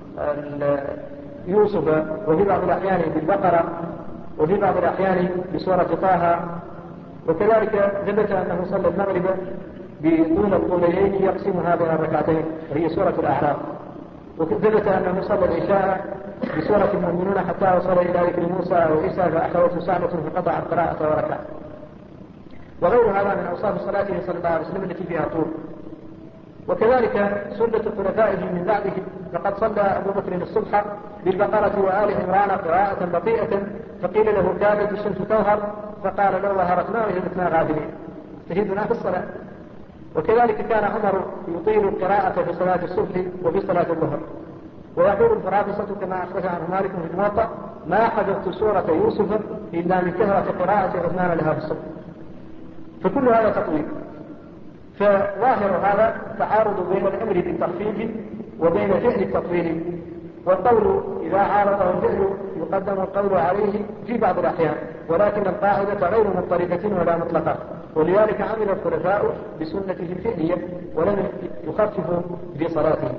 يوسف، وفي بعض الأحيان بالبقرة، وفي بعض الأحيان بسورة طه. وكذلك ثبت أنه صلى المغرب بطول الطولين يقسمها بين الركعتين وهي سورة الأعراف. وثبت أنه صلى العشاء بسورة المؤمنون حتى وصل إلى ذكر موسى وعيسى فأخذته ساعة فقطع القراءة وركع. وغير هذا من أوصاف صلاته صلى الله عليه وسلم التي فيها طول. وكذلك سنة خلفائه من بعده، فقد صلى أبو بكر الصبح بالبقرة وآل عمران قراءة بطيئة، فقيل له كادت الشمس تظهر، فقال لو ظهرت ما وجدتنا غافلين، تجدنا في الصلاة. وكذلك كان عمر يطيل القراءة في صلاة الصبح وفي صلاة الظهر. ويقول الفرافصة كما أخرج عنه مالك في الموطأ: ما حفظت سورة يوسف إلا من كثرة قراءة عثمان لها في الصبح. فكل هذا تطويل. فظاهر هذا تعارض بين الأمر بالتخفيف وبين فعل التطويل. والقول إذا عارضه الفعل يقدم القول عليه في بعض الأحيان، ولكن القاعدة غير مضطردة ولا مطلقة، ولذلك عمل الخلفاء بسنته الفعلية ولم يخففوا في صلاتهم.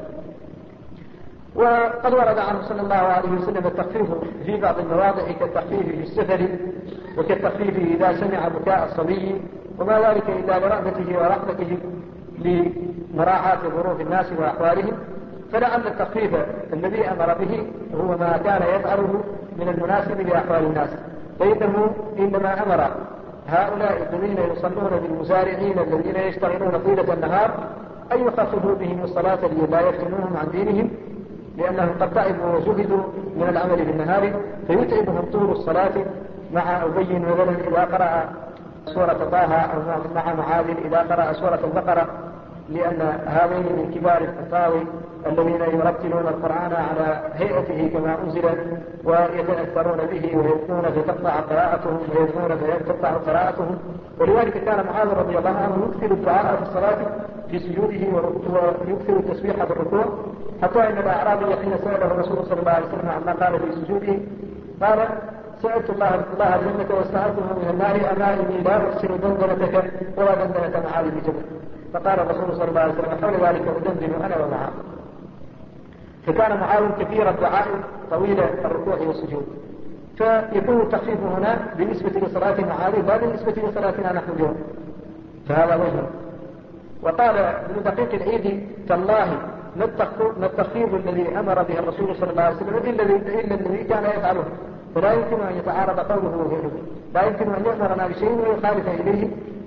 وقد ورد عنه صلى الله عليه وسلم التخفيف في بعض المواضع كالتخفيف في السفر، وكالتخفيف إذا سمع بكاء الصبي، وما ذلك إلا لرحمته ورحمته لمراعاة ظروف الناس وأحوالهم. فلعل التخفيف الذي أمر به هو ما كان يفعله من المناسب لأحوال الناس، فإنه إنما أمر هؤلاء الذين يصلون بالمزارعين الذين يشتغلون طيلة النهار أن يخففوا بهم الصلاة لئلا يفتنوهم عن دينهم، لأنهم قد تعبوا وجهدوا من العمل بالنهار، فيتعبهم طول الصلاة. مع أبي مثلا إذا قرأ سورة طه، أو مع معاذ إذا قرأ سورة البقرة، لأن هذين من كبار الحفاظ الذين يرتلون القرآن على هيئته كما أنزل ويتأثرون به ويبكون فتقطع قراءتهم ويبكون فتقطع قراءتهم. ولذلك كان معاذ رضي الله عنه يكثر الدعاء في الصلاة في سجوده ويكثر التسبيح في الركوع، حتى إن الأعرابي حين سأله الرسول صلى الله عليه وسلم عما قال في سجوده قال: سألت الله الجنة واستعذته من النار، أما إني لا أحسن دندنتك ولا دندنة معاذ بجبل. فقال الرسول صلى الله عليه وسلم: حول ذلك أدندن أنا ومعاذ. فكان معاذ كثير الدعاء طويل الركوع والسجود. فيكون التخفيف هنا بالنسبة لصلاة معاذ لا بالنسبة لصلاتنا نحن اليوم، فهذا وجه. وقال ابن دقيق العيد: تالله ما التخفيف الذي أمر به الرسول صلى الله عليه وسلم إلا الذي كان يفعله، فلا يمكن أن يتعارض قوله وفعله، لا يمكن أن يأمرنا بشيء ويخالف إليه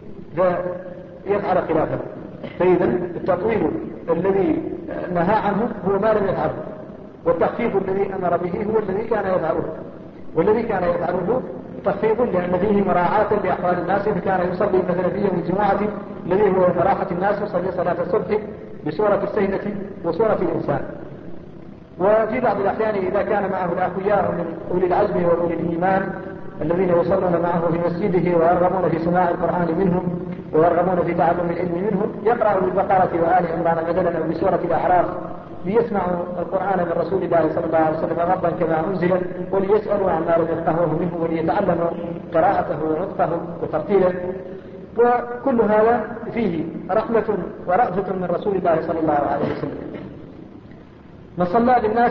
يفعل خلافه. فإذا التطويل الذي نهى عنه هو ما لم يفعله، والتخفيف الذي أمر به هو الذي كان يفعله، والذي كان يفعله تخفيف لأن فيه مراعاة لأحوال الناس. فكان يصلي مثلا في يوم الجمعة الذي هو لراحة الناس يصلي صلاة الصبح بسورة السيدة وسورة الإنسان. وفي بعض الأحيان إذا كان معه الأخيار من أولي العزم وأولي الإيمان الذين يصلون معه في مسجده ويرغبون في سماع القرآن منهم ويرغبون في تعلم العلم منهم، يقرأ بالبقرة وآل عمران بدلا أو بسورة الأعراف ليسمعوا القرآن من رسول الله صلى الله عليه وسلم غضا كما أنزل، وليسألوا عما لم يفقهوه منه وليتعلموا قراءته ونطقه وترتيله. وكل هذا فيه رحمة ورأفة من رسول الله صلى الله عليه وسلم. من صلى بالناس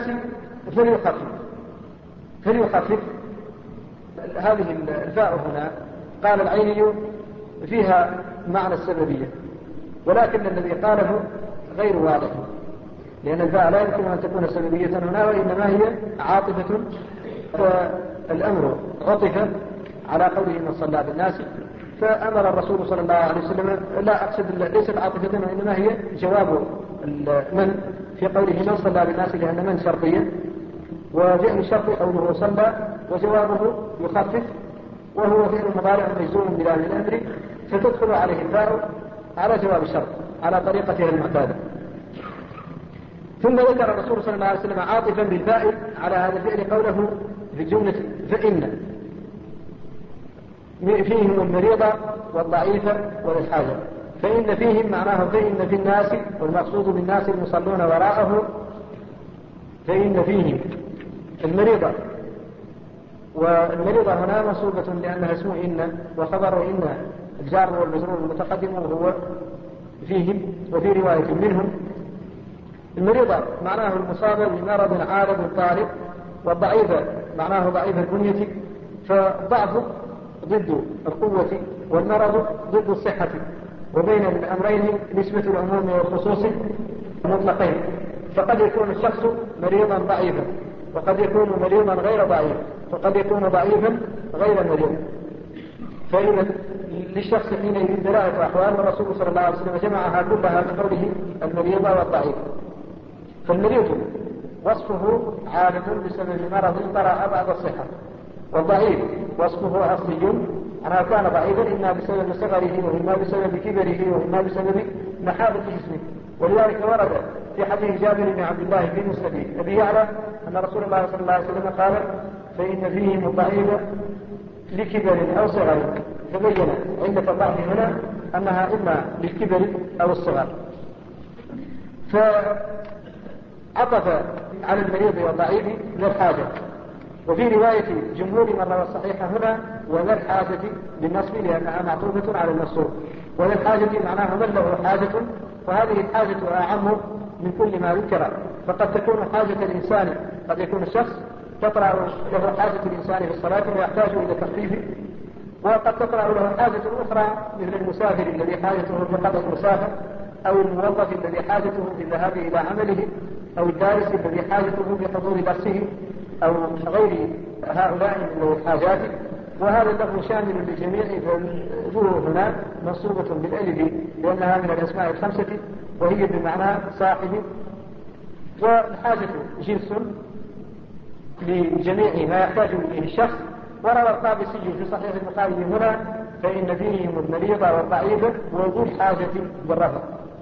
فليخفف. هذه الفاء هنا قال العيني فيها معنى السببية، ولكن الذي قاله غير واضح، لأن الفاء لا يمكن أن تكون سببية هنا، وإنما هي عاطفة. فالأمر عطف على قوله من صلى بالناس، فأمر الرسول صلى الله عليه وسلم، لا أقصد ليست عاطفة وإنما هي جواب من في قوله من صلى بالناس، لأن من شرطية، وفعل الشرط قوله صلى، وجوابه يخفف، وهو فعل مضارع مجزوم بلام الأمر، فتدخل عليه الفاء على جواب الشرط على طريقتها المعتادة. ثم ذكر الرسول صلى الله عليه وسلم عاطفا بالفاء على هذا الفعل قوله في الجملة: فإن فيهم المريض والضعيف والحاجة. فإن فيهم معناه فإن في الناس، والمقصود بالناس المصلون وراءه فإن فيهم المريضة، والمريضة هنا منصوبة لأنها اسم إن، وخبر إن الجار والمجرور المتقدم وهو فيهم، وفي رواية منهم. المريضة معناه المصابة بمرض عارض طارئ، والضعيفة معناه ضعيف البنية، فالضعف ضد القوة والمرض ضد الصحة، وبين الأمرين نسبة العموم والخصوص مطلقين، فقد يكون الشخص مريضا ضعيفا، وقد يكون مريضا غير ضعيف، وقد يكون ضعيفا غير مريض. فإذا للشخص حينئذ ثلاثة أحوال، والرسول صلى الله عليه وسلم جمعها كلها بقوله المريض والضعيف. فالمريض وصفه عالم بسبب مرض طرأ بعد الصحة، والضعيف وصفه أصلي، أنه كان ضعيفا إما بسبب صغره، وإما بسبب كبره، وإما بسبب محابة جسمه. ولذلك ورد في حديث جابر بن عبد الله في مسند أبي يعلى أن رسول الله صلى الله عليه وسلم قال: فإن فيهم الضعيف لكبر أو صغر. فبين علة الضعف هنا أنها إما للكبر أو الصغر، فعطف على المريض والضعيف للحاجة. وفي رواية جمهور من روى الصحيح هنا وذا الحاجة بالنصب لأنها معطوفة على المنصوب، وذا الحاجة معناه من له حاجة، وهذه الحاجة أعم من كل ما ذكر. فقد تكون حاجة الإنسان، قد يكون الشخص تطرأ له حاجة الإنسان في الصلاة ويحتاج إلى تخفيفه، وقد تطرأ له حاجة أخرى مثل المسافر الذي حاجته في قضاء المسافر، أو الموظف الذي حاجته في الذهاب إلى عمله، أو الدارس الذي حاجته في حضور درسه، أو غير هؤلاء من الحاجات. وهذا اللفظ شامل للجميع، فالجوه هنا منصوبة بالألف لأنها من الأسماء الخمسة، وهي بمعنى صاحب. والحاجة جنس لجميع ما يحتاج إليه الشخص. وروى القابسي في صحيح البخاري هنا: فإن فيهم المريض والضعيف وذو الحاجة بالرفع.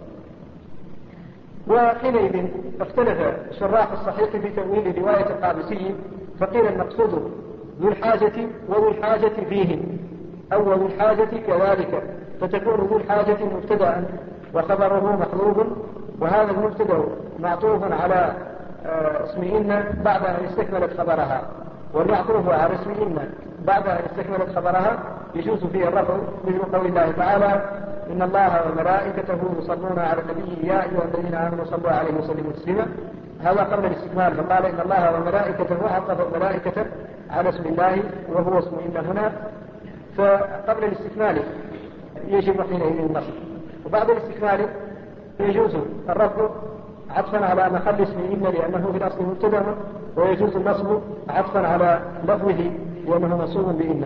وحينئذ اختلف شراح الصحيح في تأويل رواية القابسي، فقيل المقصود ذو الحاجة وذو الحاجة فيهم، أو ذو الحاجة كذلك، فتكون ذو الحاجة مبتدأ وخبره محذوف، وهذا المبتدأ معطوف على اسم إن بعد أن استكملت خبرها، والمعطوف على اسم إن بعد أن استكملت خبرها يجوز فيه الرفع، مثل قول الله تعالى: إن الله وملائكته يصلون على النبي يا أيها الذين آمنوا صلوا عليه وسلموا تسليما. هذا قبل الاستكمال، فقال إن الله وملائكته، وعطف الملائكة على اسم الله وهو اسم إن هنا، فقبل الاستكمال يجب حينئذ النصب، وبعد الاستكمال يجوز الرفع عطفا على محل اسم إن لأنه في الأصل مبتدأ، ويجوز النصب عطفا على لفظه لأنه منصوب بإن.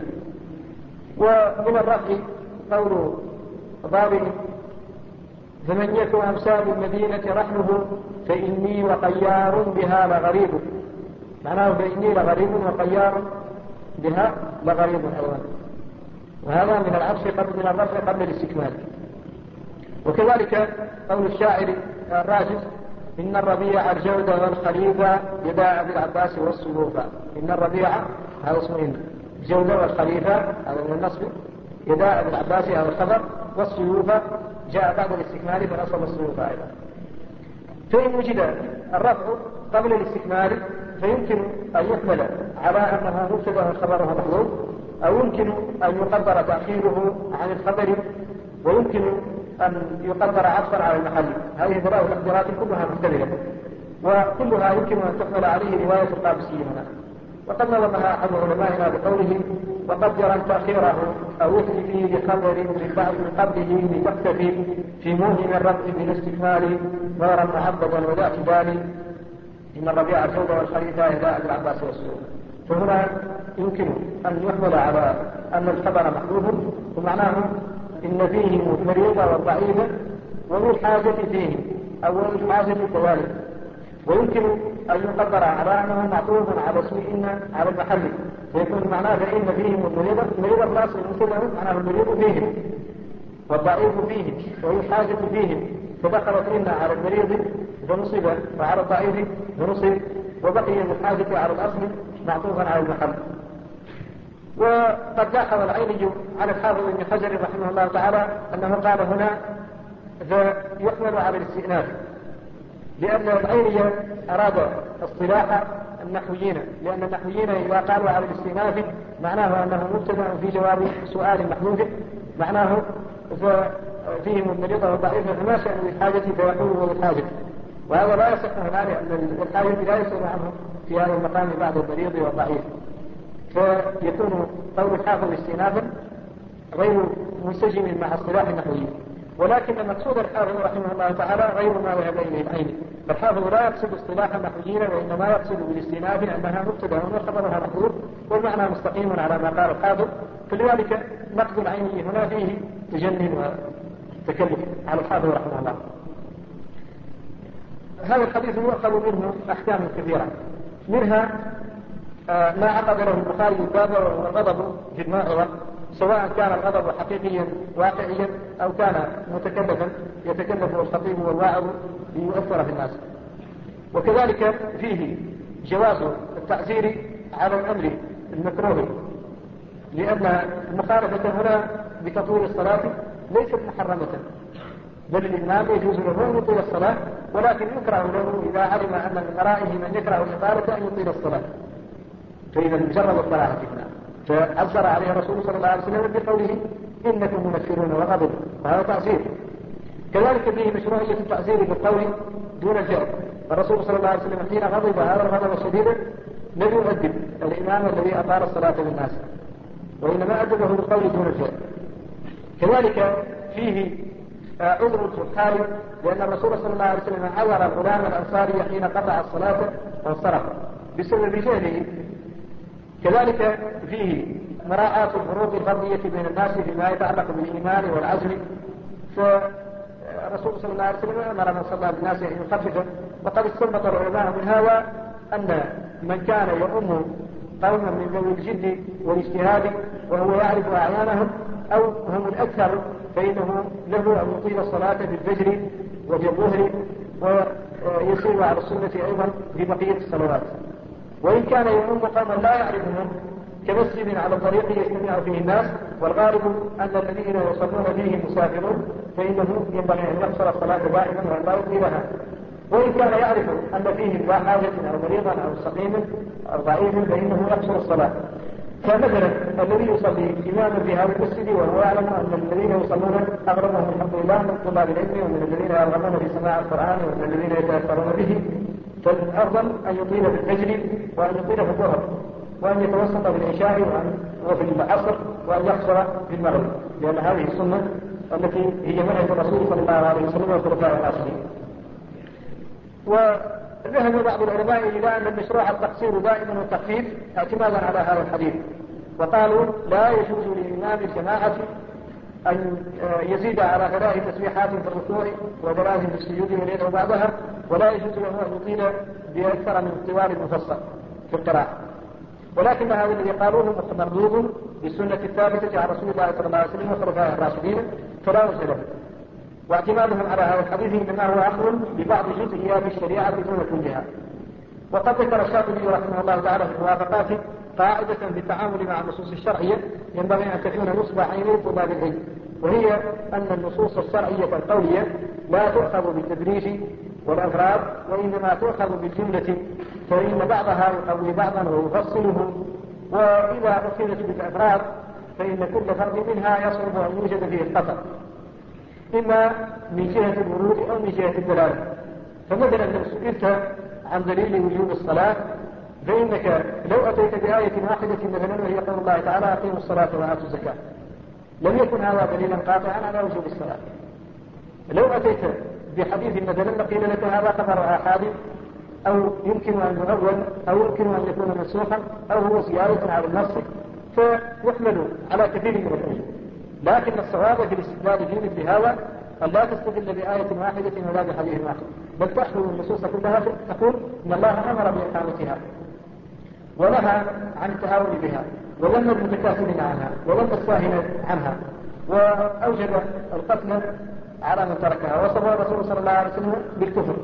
ومن الرفع قول ضابط: فمن يكن أمثال المدينة رحله فإني وقيار بها لغريب. معناه فإني لغريب وقيار بها لغريب أيضا، وهذا من العطف قبل من الرفع قبل الاستكمال. وكذلك قول الشاعر الراجز: إن الربيع الجود والخليفة يداع بالعباس والسيوفا. إن الربيع هذا اسمه إن، الجود والخليفة هذا من النصب، يداع بالعباس هذا الخبر، والسيوفا جاء بعد الاستكمال فنصب السيوفا أيضا. فإن وجد الرفع قبل الاستكمال فيمكن أن يحمل على أنه مبتدأ خبره محذوف، أو يمكن أن يقدر تأخيره عن الخبر، ويمكن أن يقدر عطفا على المحل. هذه ثلاث الاختيارات كلها مختلفة، وكلها يمكن أن تحمل عليه رواية القابسي هنا. وقد نظمها أحد علمائنا بقوله: وقدر تأخيره أو يثني فيه بخبر من قبله لتكتفي في موهم الرفع بالاستكمال غير معبدا ولا اعتدال. إن الربيع الجود والخليفة يداء بالعباس والسيوف. فهنا يمكن أن يحمل على أن الخبر محذوف، ومعناه إن فيهم المريض والضعيف وذو الحاجة فيهم، أو ذو الحاجة كذلك. ويمكن أن يقدر على أنه معطوف على اسم إن على المحل، فيكون معناه فإن فيهم المريض الأصل المبتدأ معناه المريض فيهم والضعيف فيهم وذو الحاجة فيهم، فدخلت إن على المريض فنصب، وعلى الضعيف فنصب، وبقي الحاجة على الأصل معطوفا على المحل. وقد لاحظ العيني على الحافظ ابن حجر رحمه الله تعالى أنه قال هنا فيحمل على الاستئناف، لأن العينية أراد اصطلاح النحويين، لأن النحويين إذا قالوا على الاستئناف معناه أنه مبتدأ في جواب سؤال محدود، معناه فيهم المريض والضعيف فما شأن بالحاجة فيقول هو بالحاجة، وهذا لا يصح هنا لأن الحاجة لا يسأل عنه في هذا المقام بعد المريض والضعيف، فيكون قول الحافظ استئنافا غير منسجم مع اصطلاح النحويين. ولكن مقصود الحافظ رحمه الله تعالى غير ما ذهب إليه العيني، فالحافظ لا يقصد اصطلاح النحويين وإنما يقصد بالاستئناف أنها مبتدأ وخبرها محذوف والمعنى مستقيم على ما قال الحافظ، فلذلك نقد العيني هنا فيه تجنن وتكلف على الحافظ رحمه الله. هذا الحديث يؤخذ منه أحكام كثيرة، منها ما عقد له البخاري الباب والغضب في الموعظة، سواء كان الغضب حقيقيا واقعيا أو كان متكلفا يتكلف الخطيب والواعظ ليؤثر في الناس. وكذلك فيه جواز التعزير على الأمر المكروه، لأن المخالفة هنا بتطويل الصلاة ليست محرمة، بل الإمام يجوز له أن يطيل الصلاة، ولكن يكره له إذا علم أن من ورائه من يكره الإطالة أن يطيل الصلاة، فإذا مجرد الصلاة هنا فعزر عليه الرسول صلى الله عليه وسلم بقوله إنكم منفرون وغضب، وهذا تعزير. كذلك فيه مشروعية التعزير بالقول دون الجهل، الرسول صلى الله عليه وسلم حين غضب هذا الغضب الشديد لم يؤدب الإمام الذي أطال الصلاة بالناس، وإنما أدبه بالقول دون الجهل. كذلك فيه عذر السحار، لأن الرسول صلى الله عليه وسلم عذر الغلام الأنصاري حين قطع الصلاة وانصرف بسبب جهله. كذلك فيه مراعاة الفروق الفردية بين الناس فيما يتعلق بالإيمان والعزم، فالرسول صلى الله عليه وسلم أمر من صلى بالناس أن يخفف، وقد استنبط العلماء من هذا أن من كان يؤم قوما من ذوي الجد والاجتهاد وهو يعرف أعيانهم أو هم الأكثر فإنه له أن يطيل الصلاة بالفجر وبالظهر ويصير على السنة أيضا في بقية الصلوات. وإن كان يؤم قوما لا يعرفهم كمسجد على الطريق يجتمع فيه الناس والغالب أن الذين يصلون فيه مسافرون فإنه ينبغي أن يقصر الصلاة دائما وأن لا يطيلها. وإن كان يعرف أن فيه ذا حاجة أو مريضا أو سقيما أو ضعيفا فإنه يقصر الصلاة. فمثلا الذي يصلي إماما في هذا المسجد وهو يعلم أن الذين يصلون أغلبهم الحمد لله من طلاب العلم ومن الذين يرغبون في سماع القرآن ومن الذين يتأثرون به، فالأفضل أن يطيل بالفجر وأن يطيل في الظهر وأن يتوسط بالعشاء وفي العصر وأن يقصر في المغرب، لأن هذه السنة التي هي منهج الرسول صلى الله عليه وسلم والخلفاء الراشدين. وذهب بعض العلماء إلى أن المشروع التقصير دائما والتخفيف اعتمادا على هذا الحديث، وقالوا لا يجوز للإمام الجماعة أن يزيد على 3 تسبيحات في الركوع و3 في السجود ويدعو بعضها، ولا يجوز له أن يطيل بأكثر من الطوال المفصل في القراءة. ولكن هذا الذي قالوه مردود بالسنة الثابتة عن رسول الله صلى الله عليه وسلم وخلفائه الراشدين فلا وجه له، واعتمادهم على هذا الحديث إنما هو أخذ ببعض جزئيات الشريعة دون كلها. وقد ذكر الشاطبي رحمه الله تعالى في الموافقات قاعدة في التعامل مع النصوص الشرعية ينبغي أن تكون نصب عيني طلاب العلم، وهي أن النصوص الشرعية القولية لا تؤخذ بالتدريج والأفراد وإنما تؤخذ بالجملة، فإن بعضها يقوي بعضا ويفصله، وإذا أخذت بالأفراد فإن كل فرد منها يصعب أن يوجد فيه الخطأ إما من جهة الورود أو من جهة الدلالة. فمثلا لو سئلت عن دليل وجوب الصلاة فإنك لو أتيت بآية واحدة مثلا وهي قول الله تعالى أقيموا الصلاة وآتوا الزكاة لم يكن هذا دليلا قاطعا على وجوب الصلاة. لو أتيت بحديث مثلا لقيل لك هذا خبر آحاد أو يمكن أن يؤول أو يمكن أن يكون منسوخا أو هو زيادة على النص فيحمل على كثير من الأوجه. لكن الصواب في الاستدلال في مثل هذا أن لا تستدل بآية واحدة ولا بحديث واحد، بل تحمل النصوص كلها تقول إن الله أمر بإقامتها ونهى عن التهاون بها وذم المتكاسلين عنها وذم الساهين عنها وأوجب القتل على من تركها وصف الرسول صلى الله عليه وسلم بالكفر.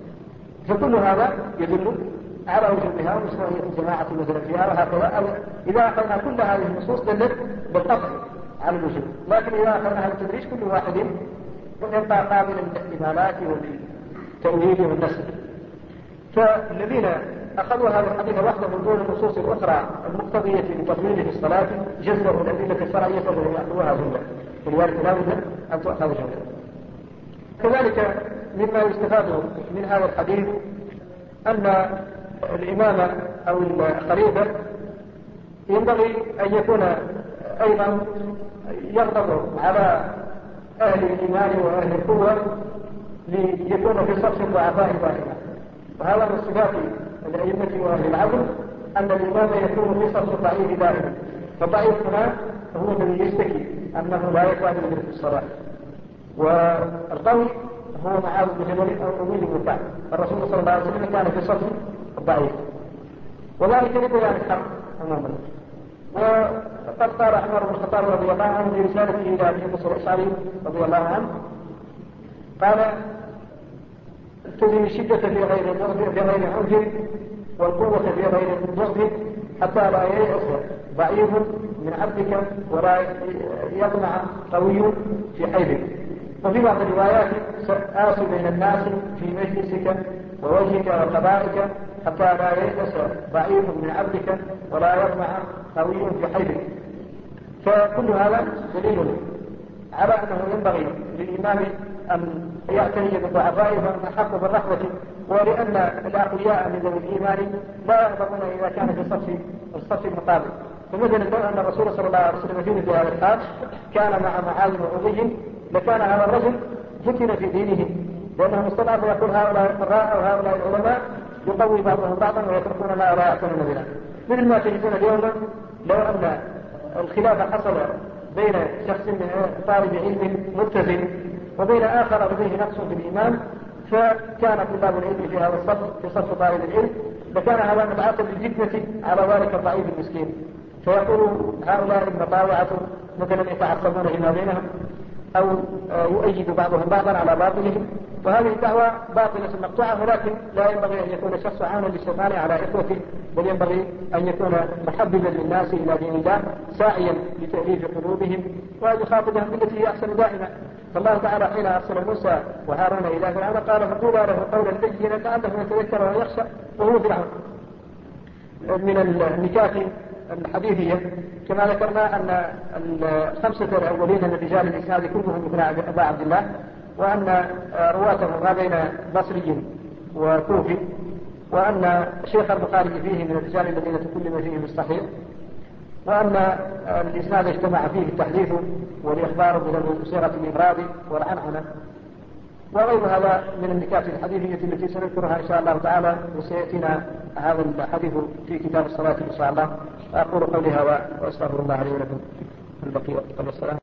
فكل هذا يدل على وجوبها ومشروعية الجماعة مثلا فيها وهكذا. إذا أخذنا كل هذه النصوص دلت بالقطع على الوجوب، لكن إذا أخذناها بالتدريج كل واحد يبقى قابلا للاحتمالات التأويل والنسخ. فالذين أخذوا هذا الحديث وحده من دون النصوص الأخرى المقتضية لتطويله في الصلاة جزموا الأدلة الشرعية التي يأخذوها جملة، ولذلك لا بد أن تؤخذ جملة. كذلك مما يستفاد من هذا الحديث أن الإمام أو الخليفة ينبغي أن يكون أيضا يغضب على أهل الإيمان وأهل القوة ليكون في صف الضعفاء دائما. وهذا من صفات الأئمة وأهل العدل أن الإمام يكون في صف الضعيف دائما. فالضعيف هنا هو الذي يشتكي أنه لا يكاد يدرك في الصلاة، والقوي هو معاذ بن جبل أو أبي بن كعب. الرسول صلى الله عليه وسلم كان في صف الضعيف، وذلك لبيان الحق أمام الله. وقد قال عمر بن الخطاب رضي الله عنه في رسالته إلى أبي موسى الأشعري رضي الله عنه قال: تجري الشدة في غير عنف والقوة في غير ضعف حتى لا ييأس ضعيف من عبدك ولا يطمع قوي في حيبك. وفي بعض الروايات: آس بين الناس في مجلسك ووجهك وقضائك حتى لا ييأس ضعيف من عبدك ولا يطمع قوي في حيبك. فكل هذا دليل على أنه ينبغي للإمام أن يعتني بالضعفاء فهم أحق بالرحمة، ولأن الأقوياء من ذوي الإيمان لا يغضبون إذا كان في الصف المقابل. فمثلا لو أن الرسول صلى الله عليه وسلم في هذا الحال كان مع معاذ وعبي لكان هذا الرجل فتن في دينه، لأنه استطاع يقول هؤلاء القراء وهؤلاء العلماء يقوي بعضهم بعضا ويتركون ما لا يعتنون بنا. مثل ما تجدون اليوم لو أن الخلاف حصل بين شخص من طالب علم متزن وبين آخر لديه نقص في الإيمان، فكان طلاب العلم في هذا الصف في صف طالب العلم، لكان هذا مبعثا للفتنة على ذلك الضعيف المسكين، فيقول هؤلاء المطاوعة مثلا يتعصبون فيما بينهم أو يؤيد بعضهم بعضا على باطلهم. وهذه الدعوة باطلة مقطوعة، ولكن لا ينبغي أن يكون الشخص عانا للشيطان على إخوته، بل ينبغي أن يكون محببا للناس إلى دين الله ساعيا لتأليف قلوبهم وأن يخاطبهم بالتي هي أحسن دائما. فالله تعالى حين أرسل موسى وهارون إلى فرعون قال: فقولا له قولا لينا لعله يتذكر ويخشى وهو فرعون. من النكات الحديثية كما ذكرنا أن الخمسة الأولين من رجال الإسناد كلهم ابن أبا عبد الله، وأن رواته ما بين بصري وكوفي، وأن شيخ البخاري فيه من الرجال الذين تكلم فيهم الصحيح، وأن الإسناد اجتمع فيه التحديث والإخبار بصيغة الإفراد والعنعنة، وغير هذا من النكات الحديثية التي سنذكرها إن شاء الله تعالى، وسيأتينا هذا الحديث في كتاب الصلاة إن شاء الله. أقول قولي هذا وأستغفر الله لي ولكم البقية.